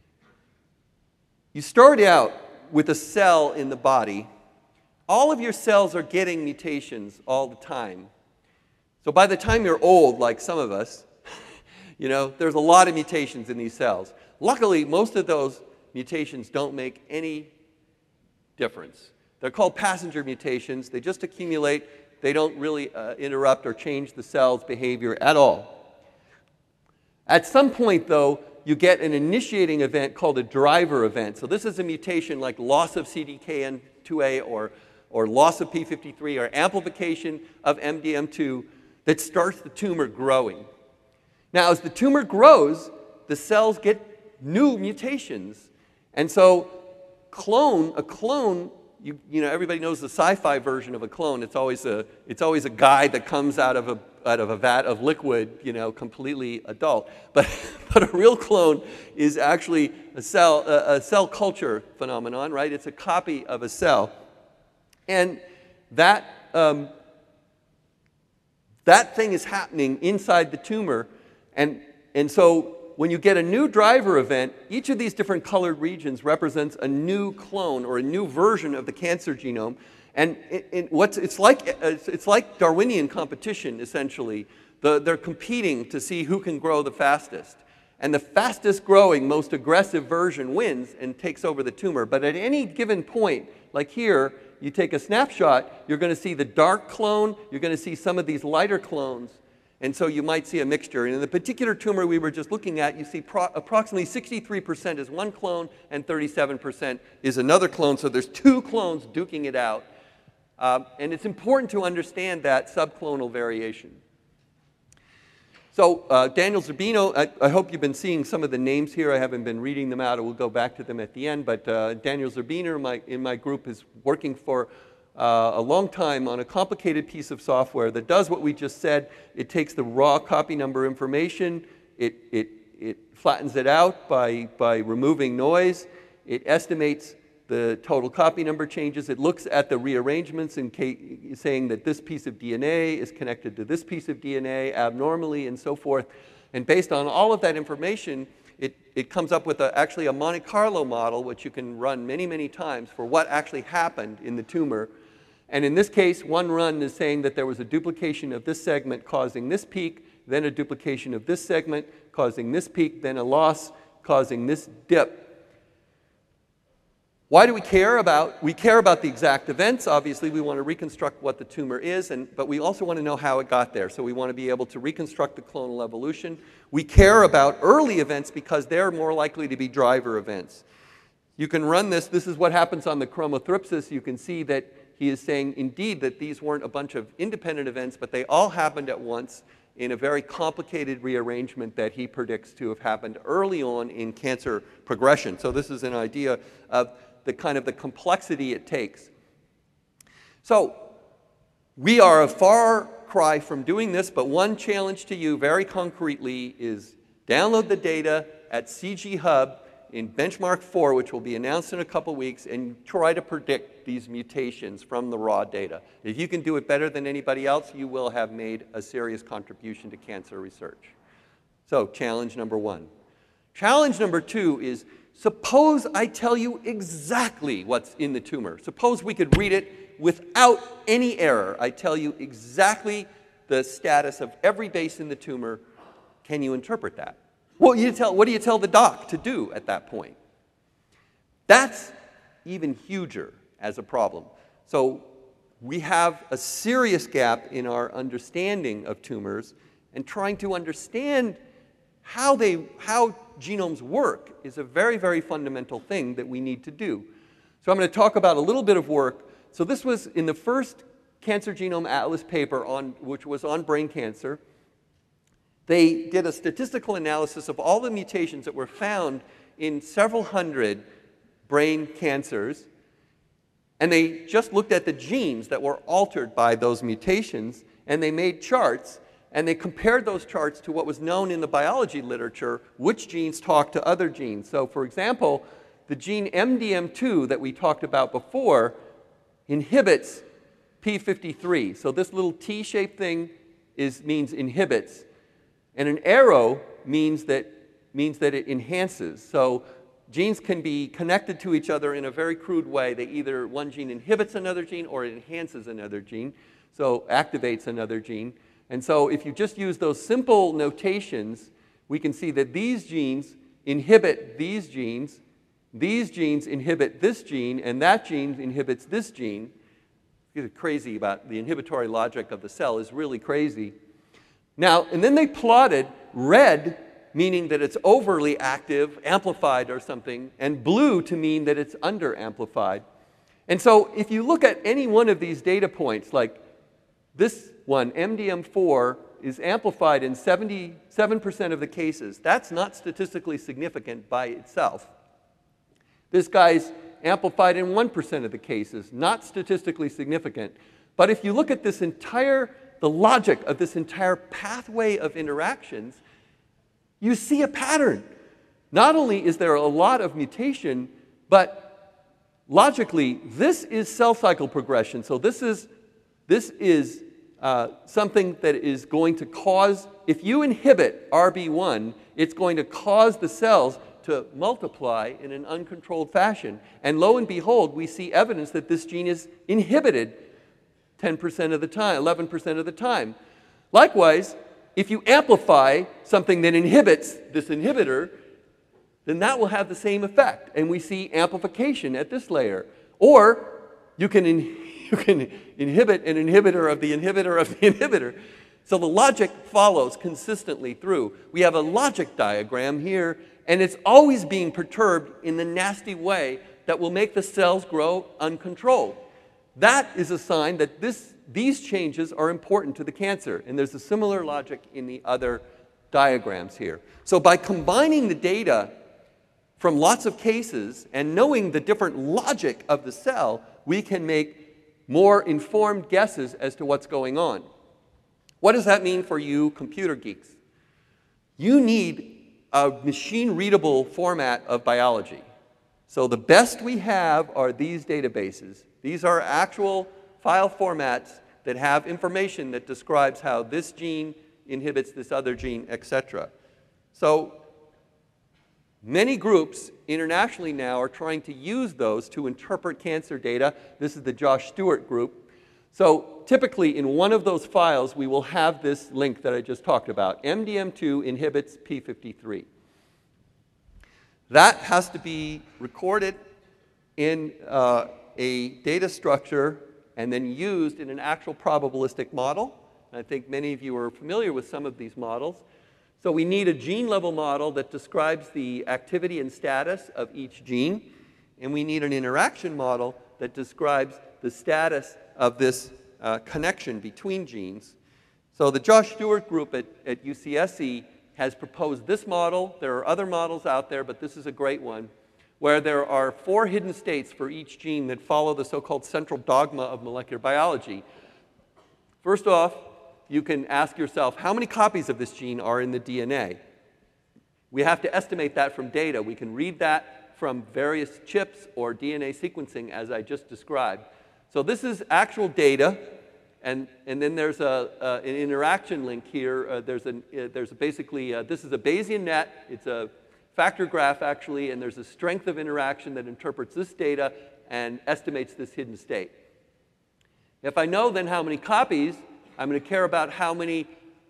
You start out with a cell in the body. All of your cells are getting mutations all the time. So by the time you're old, like some of us, there's a lot of mutations in these cells. Luckily, most of those mutations don't make any difference. They're called passenger mutations. They just accumulate. They don't really interrupt or change the cell's behavior at all. At some point, though, you get an initiating event called a driver event. So this is a mutation like loss of CDKN2A or loss of P53 or amplification of MDM2 that starts the tumor growing. Now, as the tumor grows, the cells get new mutations. And so a clone, everybody knows the sci-fi version of a clone. It's always a guy that comes out of of a vat of liquid, completely adult. But a real clone is actually a cell culture phenomenon, right? It's a copy of a cell. And that thing is happening inside the tumor. And so when you get a new driver event, each of these different colored regions represents a new clone or a new version of the cancer genome. And it's like Darwinian competition, essentially. They're competing to see who can grow the fastest. And the fastest growing, most aggressive version wins and takes over the tumor. But at any given point, like here, you take a snapshot, you're going to see the dark clone, you're going to see some of these lighter clones, and so you might see a mixture. And in the particular tumor we were just looking at, you see approximately 63% is one clone and 37% is another clone. So there's two clones duking it out. And it's important to understand that subclonal variation. So Daniel Zurbino, I hope you've been seeing some of the names here. I haven't been reading them out. We'll go back to them at the end. But Daniel Zurbino in my group is working for a long time on a complicated piece of software that does what we just said. It takes the raw copy number information, it flattens it out by removing noise, it estimates the total copy number changes, it looks at the rearrangements in saying that this piece of DNA is connected to this piece of DNA abnormally and so forth. And based on all of that information, it comes up with actually a Monte Carlo model, which you can run many, many times for what actually happened in the tumor. And in this case, one run is saying that there was a duplication of this segment causing this peak, then a duplication of this segment causing this peak, then a loss causing this dip. Why do we care about? We care about the exact events. Obviously, we want to reconstruct what the tumor is, but we also want to know how it got there. So we want to be able to reconstruct the clonal evolution. We care about early events because they're more likely to be driver events. You can run this. This is what happens on the chromothripsis. You can see that he is saying, indeed, that these weren't a bunch of independent events, but they all happened at once in a very complicated rearrangement that he predicts to have happened early on in cancer progression. So this is an idea of the kind of the complexity it takes. So we are a far cry from doing this, but one challenge to you very concretely is download the data at CG Hub in Benchmark 4, which will be announced in a couple weeks, and try to predict these mutations from the raw data. If you can do it better than anybody else, you will have made a serious contribution to cancer research. So, challenge number one. Challenge number two is, suppose I tell you exactly what's in the tumor. Suppose we could read it without any error. I tell you exactly the status of every base in the tumor. Can you interpret that? What do you tell the doc to do at that point? That's even huger as a problem. So we have a serious gap in our understanding of tumors, and trying to understand how genomes work is a very, very fundamental thing that we need to do. So I'm going to talk about a little bit of work. So this was in the first Cancer Genome Atlas paper, which was on brain cancer. They did a statistical analysis of all the mutations that were found in several hundred brain cancers, and they just looked at the genes that were altered by those mutations, and they made charts, and they compared those charts to what was known in the biology literature, which genes talk to other genes. So, for example, the gene MDM2 that we talked about before inhibits p53. So this little T-shaped thing means inhibits. And an arrow means that it enhances. So genes can be connected to each other in a very crude way. Either one gene inhibits another gene or it enhances another gene, so activates another gene. And so if you just use those simple notations, we can see that these genes inhibit these genes inhibit this gene, and that gene inhibits this gene. It's crazy about the inhibitory logic of the cell is really crazy. Now, and then they plotted red, meaning that it's overly active, amplified or something, and blue to mean that it's under-amplified. And so if you look at any one of these data points, like this one, MDM4, is amplified in 77% of the cases. That's not statistically significant by itself. This guy's amplified in 1% of the cases, not statistically significant. But if you look at this entire the logic of this entire pathway of interactions, you see a pattern. Not only is there a lot of mutation, but logically, this is cell cycle progression. So this is something that is going to cause, if you inhibit RB1, it's going to cause the cells to multiply in an uncontrolled fashion. And lo and behold, we see evidence that this gene is inhibited 10% of the time, 11% of the time. Likewise, if you amplify something that inhibits this inhibitor, then that will have the same effect. And we see amplification at this layer. Or you can inhibit an inhibitor of the inhibitor of the inhibitor. So the logic follows consistently through. We have a logic diagram here, and it's always being perturbed in the nasty way that will make the cells grow uncontrolled. That is a sign that these changes are important to the cancer. And there's a similar logic in the other diagrams here. So by combining the data from lots of cases and knowing the different logic of the cell, we can make more informed guesses as to what's going on. What does that mean for you computer geeks? You need a machine-readable format of biology. So the best we have are these databases. These are actual file formats that have information that describes how this gene inhibits this other gene, etc. So many groups internationally now are trying to use those to interpret cancer data. This is the Josh Stewart group. So typically in one of those files, we will have this link that I just talked about. MDM2 inhibits P53. That has to be recorded in a data structure and then used in an actual probabilistic model. And I think many of you are familiar with some of these models. So we need a gene-level model that describes the activity and status of each gene. And we need an interaction model that describes the status of this connection between genes. So the Josh Stewart group at UCSC has proposed this model. There are other models out there, but this is a great one, where there are 4 hidden states for each gene that follow the so-called central dogma of molecular biology. First off, you can ask yourself, how many copies of this gene are in the DNA? We have to estimate that from data. We can read that from various chips or DNA sequencing, as I just described. So this is actual data, and then there's an interaction link here. This is a Bayesian net. It's a factor graph, actually, and there's a strength of interaction that interprets this data and estimates this hidden state. If I know then how many copies, I'm going to care about how many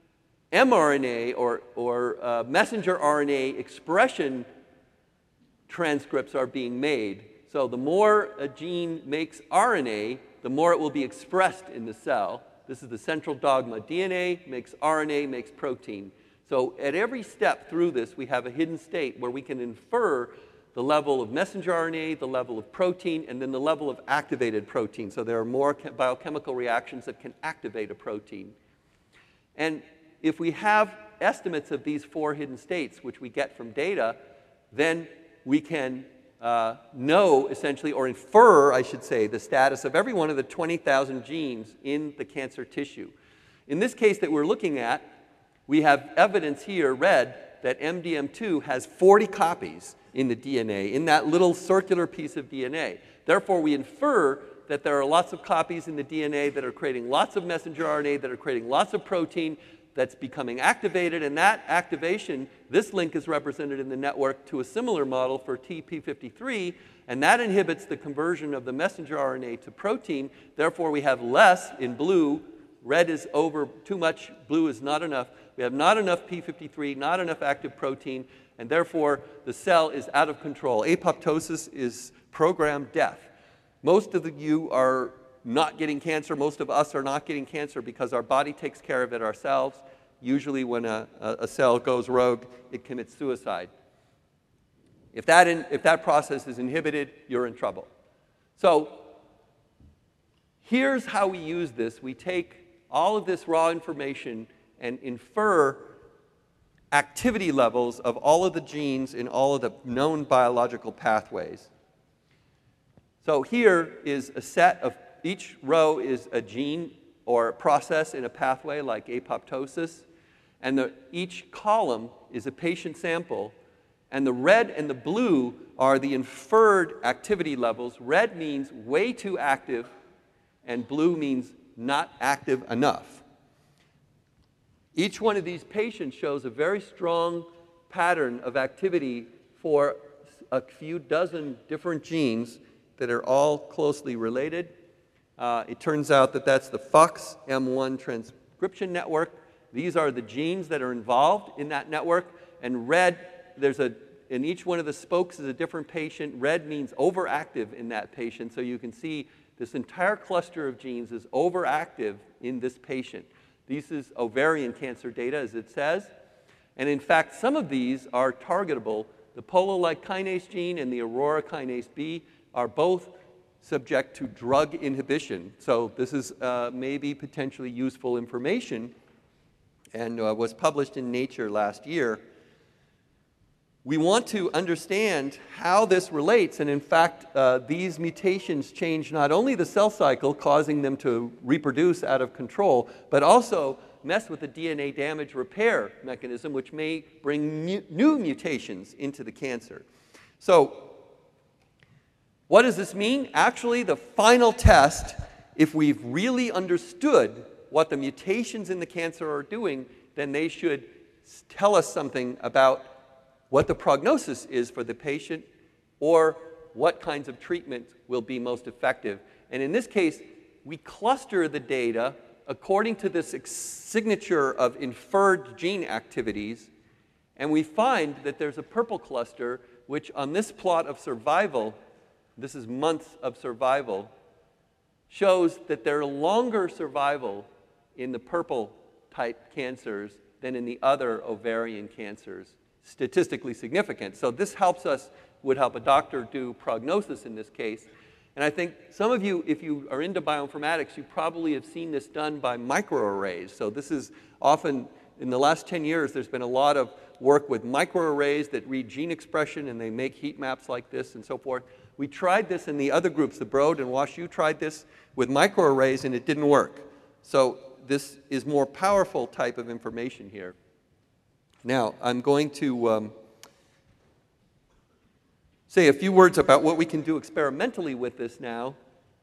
mRNA or messenger RNA expression transcripts are being made. So the more a gene makes RNA, the more it will be expressed in the cell. This is the central dogma. DNA makes RNA, makes protein. So at every step through this, we have a hidden state where we can infer the level of messenger RNA, the level of protein, and then the level of activated protein. So there are more biochemical reactions that can activate a protein. And if we have estimates of these 4 hidden states, which we get from data, then we can know, essentially, or infer, I should say, the status of every one of the 20,000 genes in the cancer tissue. In this case that we're looking at, we have evidence here, red, that MDM2 has 40 copies in the DNA, in that little circular piece of DNA. Therefore, we infer that there are lots of copies in the DNA that are creating lots of messenger RNA, that are creating lots of protein that's becoming activated, and that activation, this link is represented in the network to a similar model for TP53, and that inhibits the conversion of the messenger RNA to protein. Therefore, we have less in blue. Red is over too much, blue is not enough. We have not enough P53, not enough active protein, and therefore the cell is out of control. Apoptosis is programmed death. Most of you are not getting cancer. Most of us are not getting cancer because our body takes care of it ourselves. Usually when a cell goes rogue, it commits suicide. If that process is inhibited, you're in trouble. So here's how we use this. We take all of this raw information and infer activity levels of all of the genes in all of the known biological pathways. So here is a set of, each row is a gene or process in a pathway like apoptosis. And each column is a patient sample. And the red and the blue are the inferred activity levels. Red means way too active, and blue means not active enough. Each one of these patients shows a very strong pattern of activity for a few dozen different genes that are all closely related. It turns out that that's the FOXM1 transcription network. These are the genes that are involved in that network. And red, in each one of the spokes is a different patient. Red means overactive in that patient. So you can see this entire cluster of genes is overactive in this patient. This is ovarian cancer data, as it says. And in fact, some of these are targetable. The polo-like kinase gene and the aurora kinase B are both subject to drug inhibition. So this is maybe potentially useful information, and was published in Nature last year. We want to understand how this relates, and in fact, these mutations change not only the cell cycle, causing them to reproduce out of control, but also mess with the DNA damage repair mechanism, which may bring new mutations into the cancer. So what does this mean? Actually, the final test, if we've really understood what the mutations in the cancer are doing, then they should tell us something about what the prognosis is for the patient or what kinds of treatment will be most effective. And in this case, we cluster the data according to this signature of inferred gene activities, and we find that there's a purple cluster which on this plot of survival, this is months of survival, shows that there are longer survival in the purple type cancers than in the other ovarian cancers, statistically significant. So this would help a doctor do prognosis in this case. And I think some of you, if you are into bioinformatics, you probably have seen this done by microarrays. So this is often, in the last 10 years, there's been a lot of work with microarrays that read gene expression, and they make heat maps like this and so forth. We tried this in the other groups, the Broad and WashU tried this with microarrays, and it didn't work. So this is more powerful type of information here. Now, I'm going to say a few words about what we can do experimentally with this now.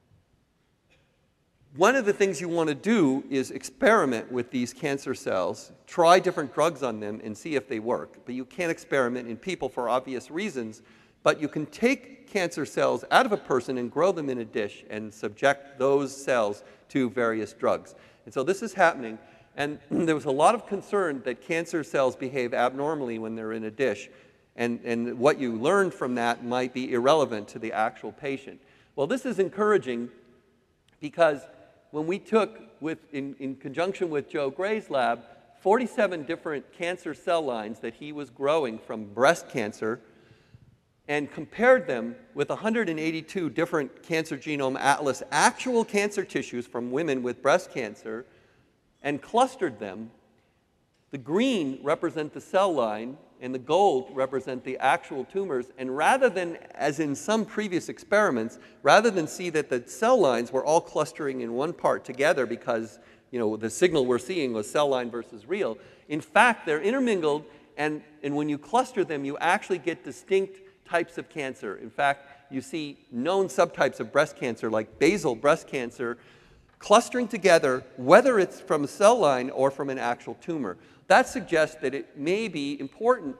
One of the things you want to do is experiment with these cancer cells, try different drugs on them and see if they work. But you can't experiment in people for obvious reasons, but you can take cancer cells out of a person and grow them in a dish and subject those cells to various drugs. And so this is happening, and there was a lot of concern that cancer cells behave abnormally when they're in a dish. And what you learned from that might be irrelevant to the actual patient. Well, this is encouraging because when we took, in conjunction with Joe Gray's lab, 47 different cancer cell lines that he was growing from breast cancer and compared them with 182 different Cancer Genome Atlas actual cancer tissues from women with breast cancer and clustered them, the green represent the cell line and the gold represent the actual tumors. And rather than, as in some previous experiments, rather than see that the cell lines were all clustering in one part together because the signal we're seeing was cell line versus real, in fact, they're intermingled, and when you cluster them, you actually get distinct types of cancer. In fact, you see known subtypes of breast cancer, like basal breast cancer, clustering together, whether it's from a cell line or from an actual tumor. That suggests that it may be important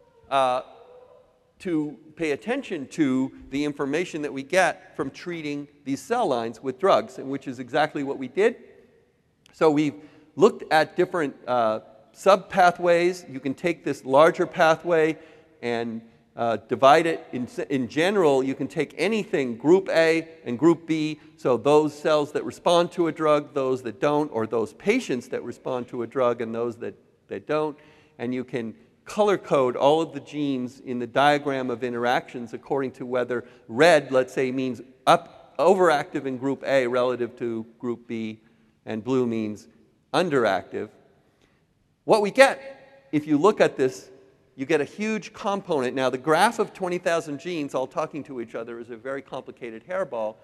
to pay attention to the information that we get from treating these cell lines with drugs, and which is exactly what we did. So we've looked at different sub-pathways. You can take this larger pathway and divide it. In general, you can take anything, group A and group B, so those cells that respond to a drug, those that don't, or those patients that respond to a drug and those that don't, and you can color code all of the genes in the diagram of interactions according to whether red, let's say, means overactive in group A relative to group B, and blue means underactive. What we get, if you look at this, you get a huge component. Now, the graph of 20,000 genes all talking to each other is a very complicated hairball,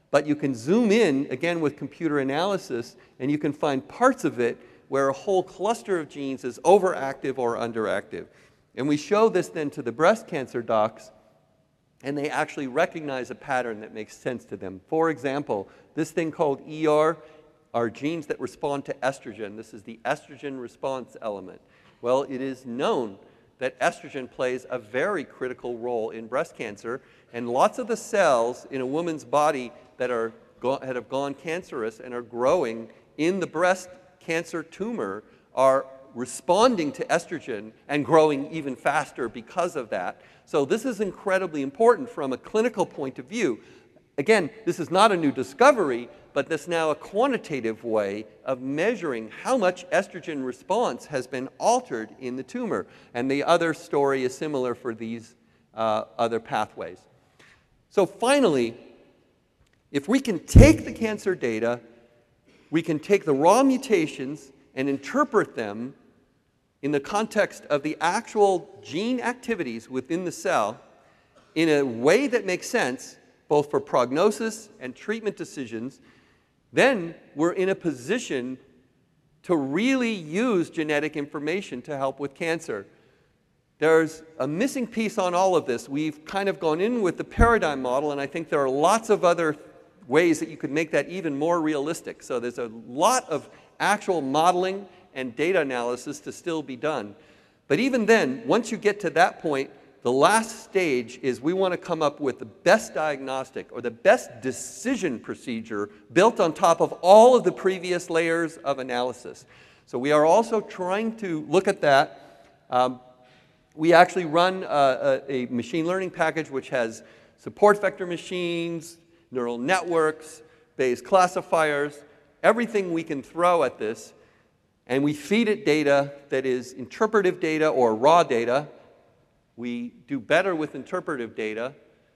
But you can zoom in, again, with computer analysis, and you can find parts of it where a whole cluster of genes is overactive or underactive. And we show this then to the breast cancer docs, and they actually recognize a pattern that makes sense to them. For example, this thing called ER are genes that respond to estrogen. This is the estrogen response element. Well, it is known that estrogen plays a very critical role in breast cancer, and lots of the cells in a woman's body that have gone cancerous and are growing in the breast cancer tumor are responding to estrogen and growing even faster because of that. So this is incredibly important from a clinical point of view. Again, this is not a new discovery, but this now a quantitative way of measuring how much estrogen response has been altered in the tumor. And the other story is similar for these other pathways. So finally, if we can take the cancer data, we can take the raw mutations and interpret them in the context of the actual gene activities within the cell in a way that makes sense, both for prognosis and treatment decisions, then we're in a position to really use genetic information to help with cancer. There's a missing piece on all of this. We've kind of gone in with the paradigm model, and I think there are lots of other ways that you could make that even more realistic. So there's a lot of actual modeling and data analysis to still be done. But even then, once you get to that point, the last stage is we want to come up with the best diagnostic or the best decision procedure built on top of all of the previous layers of analysis. So we are also trying to look at that. We actually run a machine learning package which has support vector machines, neural networks, Bayes classifiers, everything we can throw at this, and we feed it data that is interpretive data or raw data. We do better with interpretive data,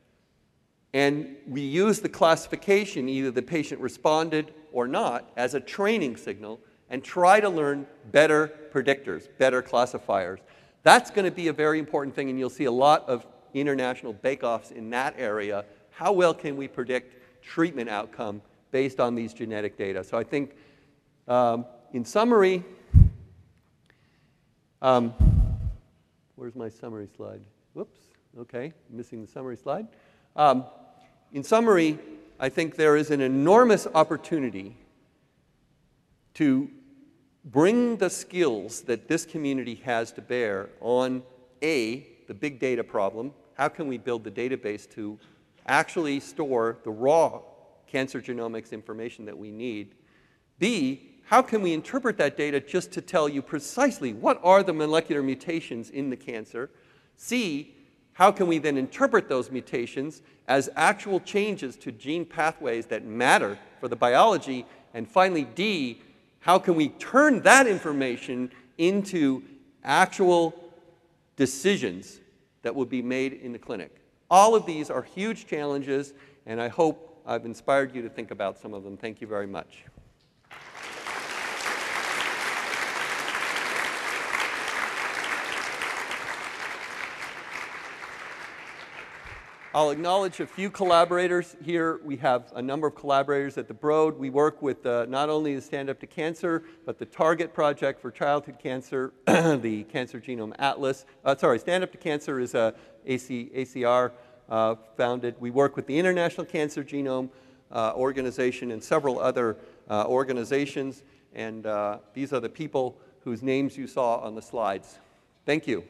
and we use the classification, either the patient responded or not, as a training signal, and try to learn better predictors, better classifiers. That's going to be a very important thing, and you'll see a lot of international bake-offs in that area. How well can we predict treatment outcome based on these genetic data? So I think, in summary, where's my summary slide? Whoops, okay, missing the summary slide. In summary, I think there is an enormous opportunity to bring the skills that this community has to bear on A, the big data problem. How can we build the database to actually store the raw cancer genomics information that we need? B, how can we interpret that data just to tell you precisely what are the molecular mutations in the cancer? C, how can we then interpret those mutations as actual changes to gene pathways that matter for the biology? And finally, D, how can we turn that information into actual decisions that will be made in the clinic? All of these are huge challenges, and I hope I've inspired you to think about some of them. Thank you very much. I'll acknowledge a few collaborators here. We have a number of collaborators at the Broad. We work with not only the Stand Up to Cancer, but the Target Project for Childhood Cancer, the Cancer Genome Atlas. Stand Up to Cancer is a ACR founded. We work with the International Cancer Genome Organization and several other organizations. And these are the people whose names you saw on the slides. Thank you.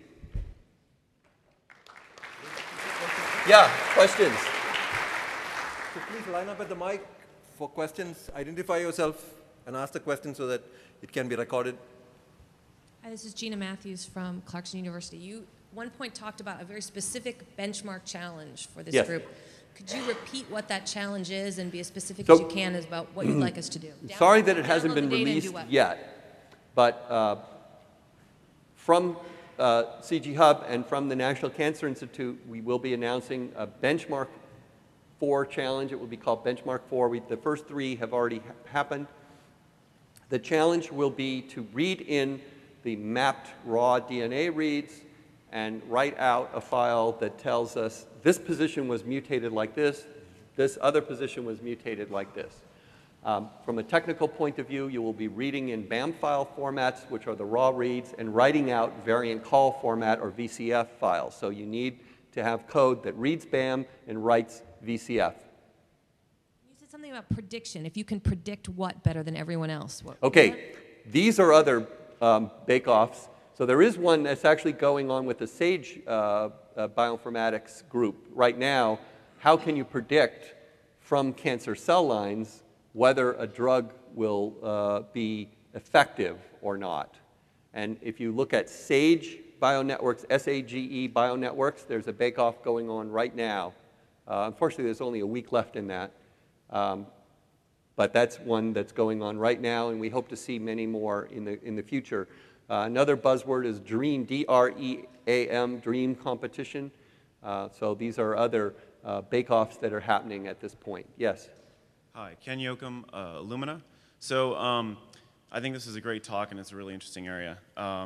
Yeah, questions? So please line up at the mic for questions. Identify yourself and ask the question so that it can be recorded. Hi, this is Gina Matthews from Clarkson University. You at one point talked about a very specific benchmark challenge for this group. Could you repeat what that challenge is and be as specific as you can about what you'd like us to do? Sorry that it hasn't been released yet, but from CG Hub and from the National Cancer Institute, we will be announcing a Benchmark 4 challenge. It will be called Benchmark 4. The first 3 have already happened. The challenge will be to read in the mapped raw DNA reads and write out a file that tells us this position was mutated like this, This other position was mutated like this. From a technical point of view, you will be reading in BAM file formats, which are the raw reads, and writing out variant call format or VCF files. So you need to have code that reads BAM and writes VCF. You said something about prediction. If you can predict what better than everyone else? Okay, these are other bake-offs. So there is one that's actually going on with the SAGE bioinformatics group right now. How can you predict from cancer cell lines whether a drug will be effective or not? And if you look at SAGE Bionetworks, S-A-G-E Bionetworks, there's a bake-off going on right now. Unfortunately, there's only a week left in that. But that's one that's going on right now, and we hope to see many more in the future. Another buzzword is DREAM, D-R-E-A-M, DREAM competition. So these are other bake-offs that are happening at this point. Yes? Hi, Ken Yoakum, Illumina. So I think this is a great talk, and it's a really interesting area.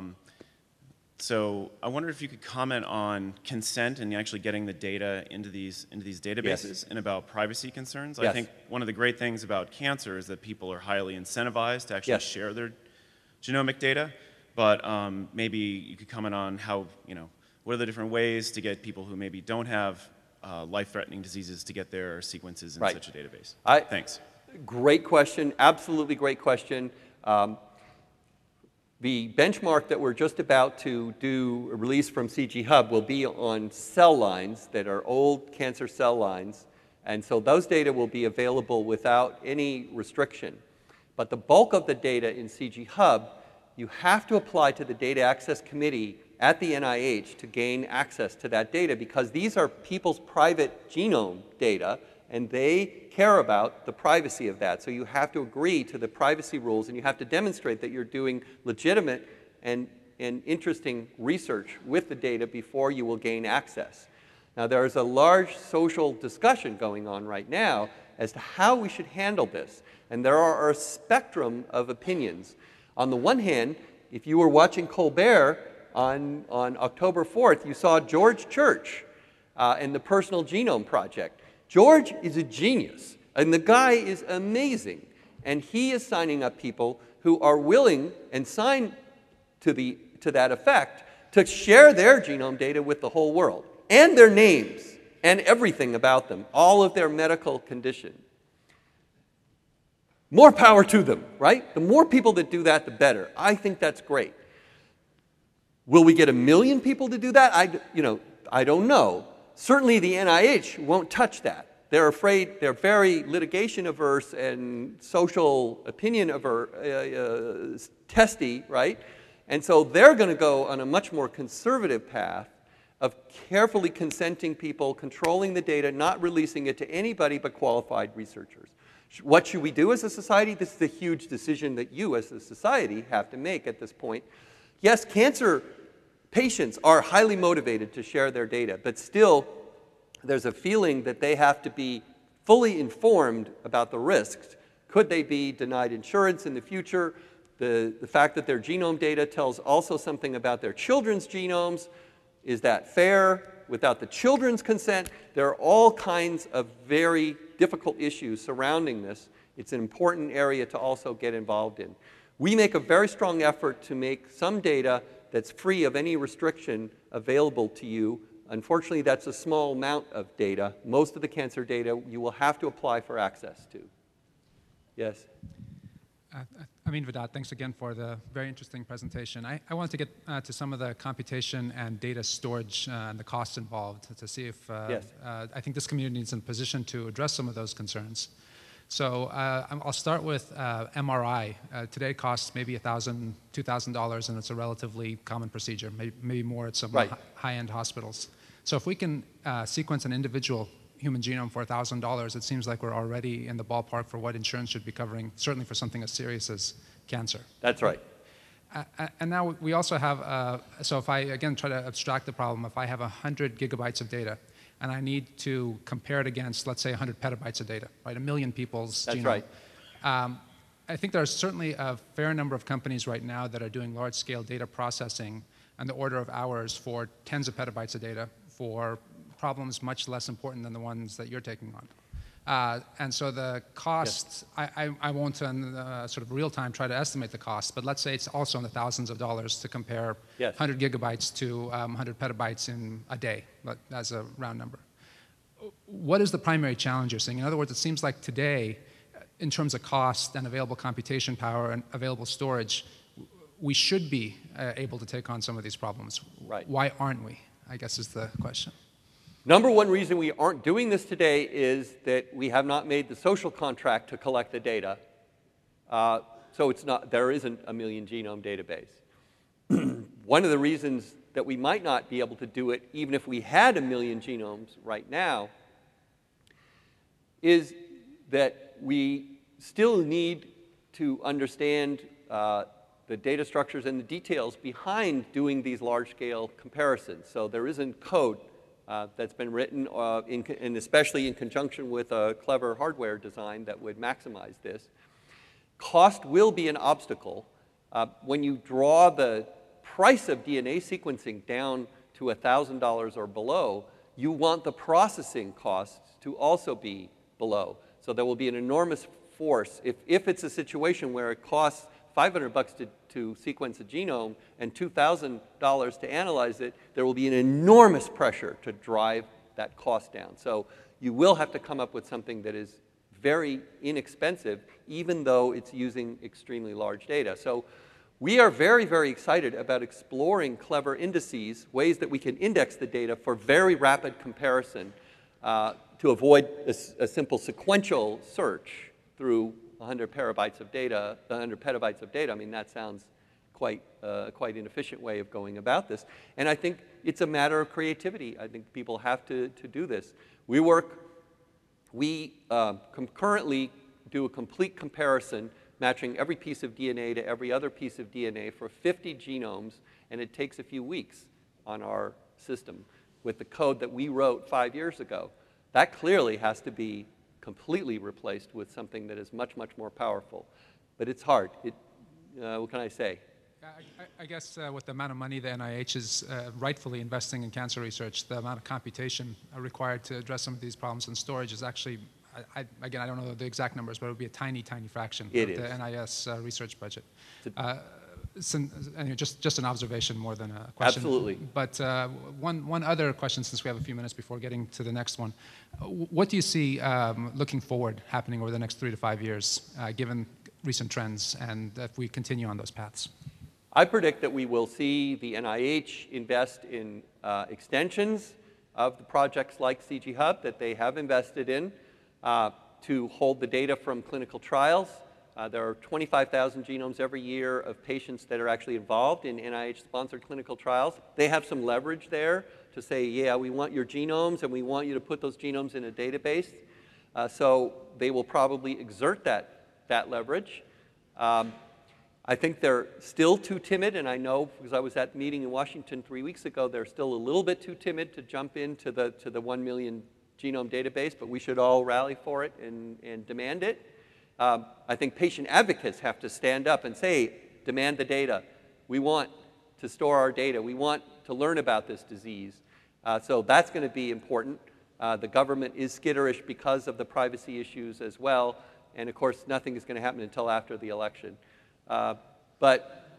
So I wonder if you could comment on consent and actually getting the data into these databases, yes, and about privacy concerns. Yes. I think one of the great things about cancer is that people are highly incentivized to actually yes, share their genomic data. But maybe you could comment on how, what are the different ways to get people who maybe don't have life-threatening diseases to get their sequences in right, such a database? Thanks. Great question, absolutely great question. The benchmark that we're just about to do, a release from CG Hub, will be on cell lines that are old cancer cell lines. And so those data will be available without any restriction. But the bulk of the data in CG Hub, you have to apply to the Data Access Committee at the NIH to gain access to that data, because these are people's private genome data, and they care about the privacy of that. So you have to agree to the privacy rules, and you have to demonstrate that you're doing legitimate and interesting research with the data before you will gain access. Now, there's a large social discussion going on right now as to how we should handle this. And there are a spectrum of opinions. On the one hand, if you were watching Colbert on October 4th, you saw George Church and the Personal Genome Project. George is a genius, and the guy is amazing. And he is signing up people who are willing and sign to that effect to share their genome data with the whole world, and their names, and everything about them, all of their medical condition. More power to them, right? The more people that do that, the better. I think that's great. Will we get 1 million people to do that? I don't know. Certainly the NIH won't touch that. They're afraid, they're very litigation averse and social opinion averse, testy, right? And so they're going to go on a much more conservative path of carefully consenting people, controlling the data, not releasing it to anybody but qualified researchers. What should we do as a society? This is a huge decision that you as a society have to make at this point. Yes, cancer patients are highly motivated to share their data, but still there's a feeling that they have to be fully informed about the risks. Could they be denied insurance in the future? The fact that their genome data tells also something about their children's genomes. Is that fair? Without the children's consent? There are all kinds of very difficult issues surrounding this. It's an important area to also get involved in. We make a very strong effort to make some data that's free of any restriction available to you. Unfortunately, that's a small amount of data. Most of the cancer data you will have to apply for access to. Yes? Amin Vedat, thanks again for the very interesting presentation. I wanted to get to some of the computation and data storage and the costs involved to see if yes, I think this community is in a position to address some of those concerns. So I'll start with MRI. Today it costs maybe $1,000, $2,000, and it's a relatively common procedure, maybe more at some right, high-end hospitals. So if we can sequence an individual human genome for $1,000, it seems like we're already in the ballpark for what insurance should be covering, certainly for something as serious as cancer. That's right. And now we also have, so if I, again, try to abstract the problem, if I have 100 gigabytes of data, and I need to compare it against, let's say, 100 petabytes of data, right? 1 million people's genome. That's right. I think there's certainly a fair number of companies right now that are doing large-scale data processing on the order of hours for tens of petabytes of data for problems much less important than the ones that you're taking And so the cost, I won't in sort of real time try to estimate the cost, but let's say it's also in the thousands of dollars to compare 100 gigabytes to 100 petabytes in a day, as a round number. What is the primary challenge you're seeing? In other words, it seems like today, in terms of cost and available computation power and available storage, we should be able to take on some of these problems. Right. Why aren't we, I guess is the question. Number one reason we aren't doing this today is that we have not made the social contract to collect the data. So there isn't a million genome database. One of the reasons that we might not be able to do it, even if we had a million genomes right now, is that we still need to understand the data structures and the details behind doing these large-scale comparisons. So there isn't code that's been written, and especially in conjunction with a clever hardware design that would maximize this. Cost will be an obstacle. When you draw the price of DNA sequencing down to $1,000 or below, you want the processing costs to also be below. So there will be an enormous force. If it's a situation where it costs $500 to sequence a genome and $2,000 to analyze it, there will be an enormous pressure to drive that cost down. So you will have to come up with something that is very inexpensive, even though it's using extremely large data. So we are very, very excited about exploring clever indices, ways that we can index the data for very rapid comparison to avoid a simple sequential search through 100 petabytes of data. I mean, that sounds quite an efficient way of going about this. And I think it's a matter of creativity. I think people have to do this. We concurrently do a complete comparison, matching every piece of DNA to every other piece of DNA for 50 genomes, and it takes a few weeks on our system with the code that we wrote 5 years ago. That clearly has to be completely replaced with something that is much, much more powerful. But it's hard. What can I say? I guess with the amount of money the NIH is rightfully investing in cancer research, the amount of computation required to address some of these problems in storage is actually, again, I don't know the exact numbers, but it would be a tiny, tiny fraction of the NIS research budget. Anyway, just an observation more than a question. Absolutely. But one other question, since we have a few minutes before getting to the next one. What do you see looking forward happening over the next 3 to 5 years, given recent trends, and if we continue on those paths? I predict that we will see the NIH invest in extensions of the projects like CG Hub that they have invested in to hold the data from clinical trials. There are 25,000 genomes every year of patients that are actually involved in NIH-sponsored clinical trials. They have some leverage there to say, yeah, we want your genomes, and we want you to put those genomes in a database. So they will probably exert that leverage. I think they're still too timid, and I know because I was at the meeting in Washington 3 weeks ago, they're still a little bit too timid to jump into the 1 million genome database, but we should all rally for it and demand it. I think patient advocates have to stand up and say, demand the data. We want to store our data. We want to learn about this disease. So that's going to be important. The government is skitterish because of the privacy issues as well. And of course, nothing is going to happen until after the election. But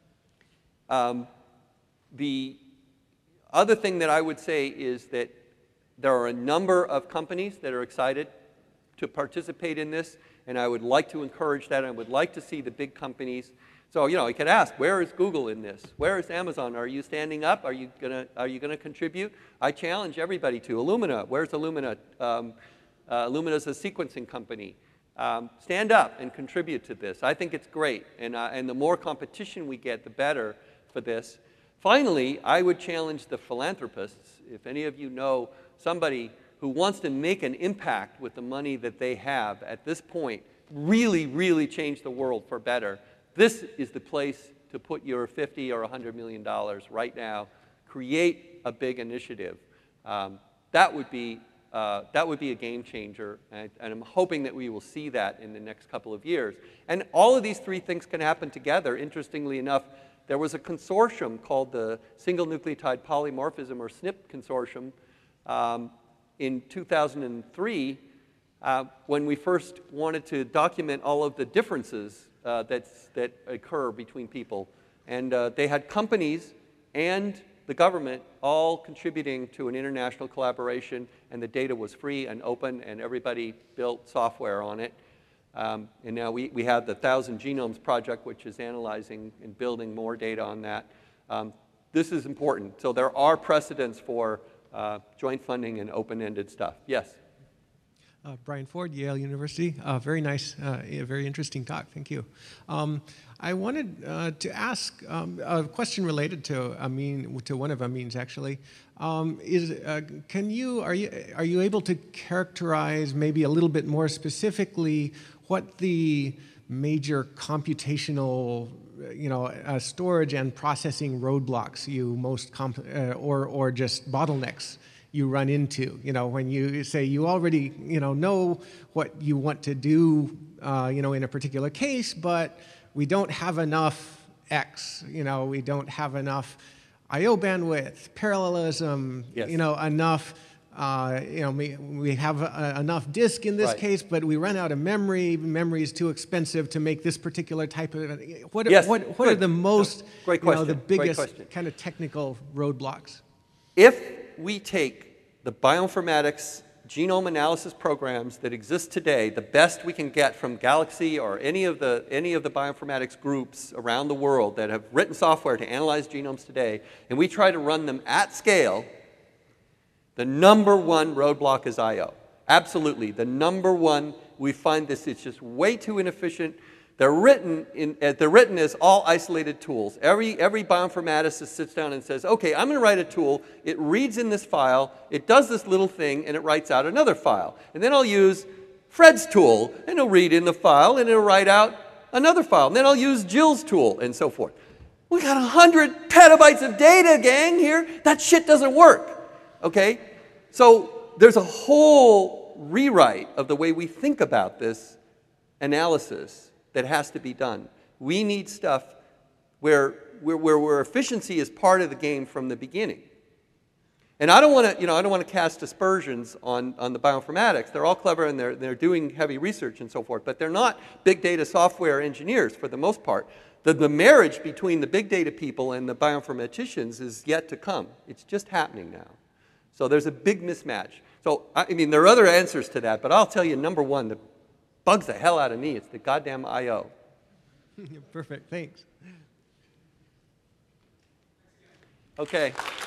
the other thing that I would say is that there are a number of companies that are excited to participate in this, and I would like to encourage that. I would like to see the big companies. So, you know, you could ask, where is Google in this? Where is Amazon? Are you standing up? Are you gonna contribute? I challenge everybody to. Illumina, where's Illumina? Illumina's a sequencing company. Stand up and contribute to this. I think it's great, and the more competition we get, the better for this. Finally, I would challenge the philanthropists. If any of you know somebody who wants to make an impact with the money that they have at this point, really, really change the world for better, this is the place to put your $50 or $100 million right now. Create a big initiative. That would be a game changer, and I'm hoping that we will see that in the next couple of years. And all of these three things can happen together. Interestingly enough, there was a consortium called the Single Nucleotide Polymorphism, or SNP consortium, in 2003, when we first wanted to document all of the differences that occur between people. And they had companies and the government all contributing to an international collaboration, and the data was free and open, and everybody built software on it. And now we have the 1,000 Genomes Project, which is analyzing and building more data on that. This is important. So there are precedents for joint funding and open-ended stuff. Yes? Brian Ford, Yale University. Very nice, very interesting talk. Thank you. I wanted to ask a question related to one of Amin's actually. Are you able to characterize maybe a little bit more specifically what the major computational, storage and processing roadblocks you most or just bottlenecks you run into, when you say you already, know what you want to do, in a particular case, but we don't have enough X, we don't have enough I/O bandwidth, parallelism, yes. Enough, we have enough disk in this case, but we run out of memory. Memory is too expensive to make this particular type of. What are the most, Great question. The biggest kind of technical roadblocks? If we take the bioinformatics genome analysis programs that exist today, the best we can get from Galaxy or any of the bioinformatics groups around the world that have written software to analyze genomes today, and we try to run them at scale, the number one roadblock is I/O. Absolutely. The number one, we find this, it's just way too inefficient. They're written as all isolated tools. Every bioinformaticist sits down and says, okay, I'm going to write a tool. It reads in this file. It does this little thing, and it writes out another file. And then I'll use Fred's tool, and it'll read in the file, and it'll write out another file. And then I'll use Jill's tool, and so forth. We got 100 petabytes of data, gang, here. That shit doesn't work. Okay? So there's a whole rewrite of the way we think about this analysis that has to be done. We need stuff where efficiency is part of the game from the beginning. And I don't want to cast aspersions on the bioinformatics. They're all clever and they're doing heavy research and so forth, but they're not big data software engineers for the most part. The marriage between the big data people and the bioinformaticians is yet to come. It's just happening now. So there's a big mismatch. So, there are other answers to that, but I'll tell you, number one, that bugs the hell out of me, it's the goddamn I/O. Perfect, thanks. Okay.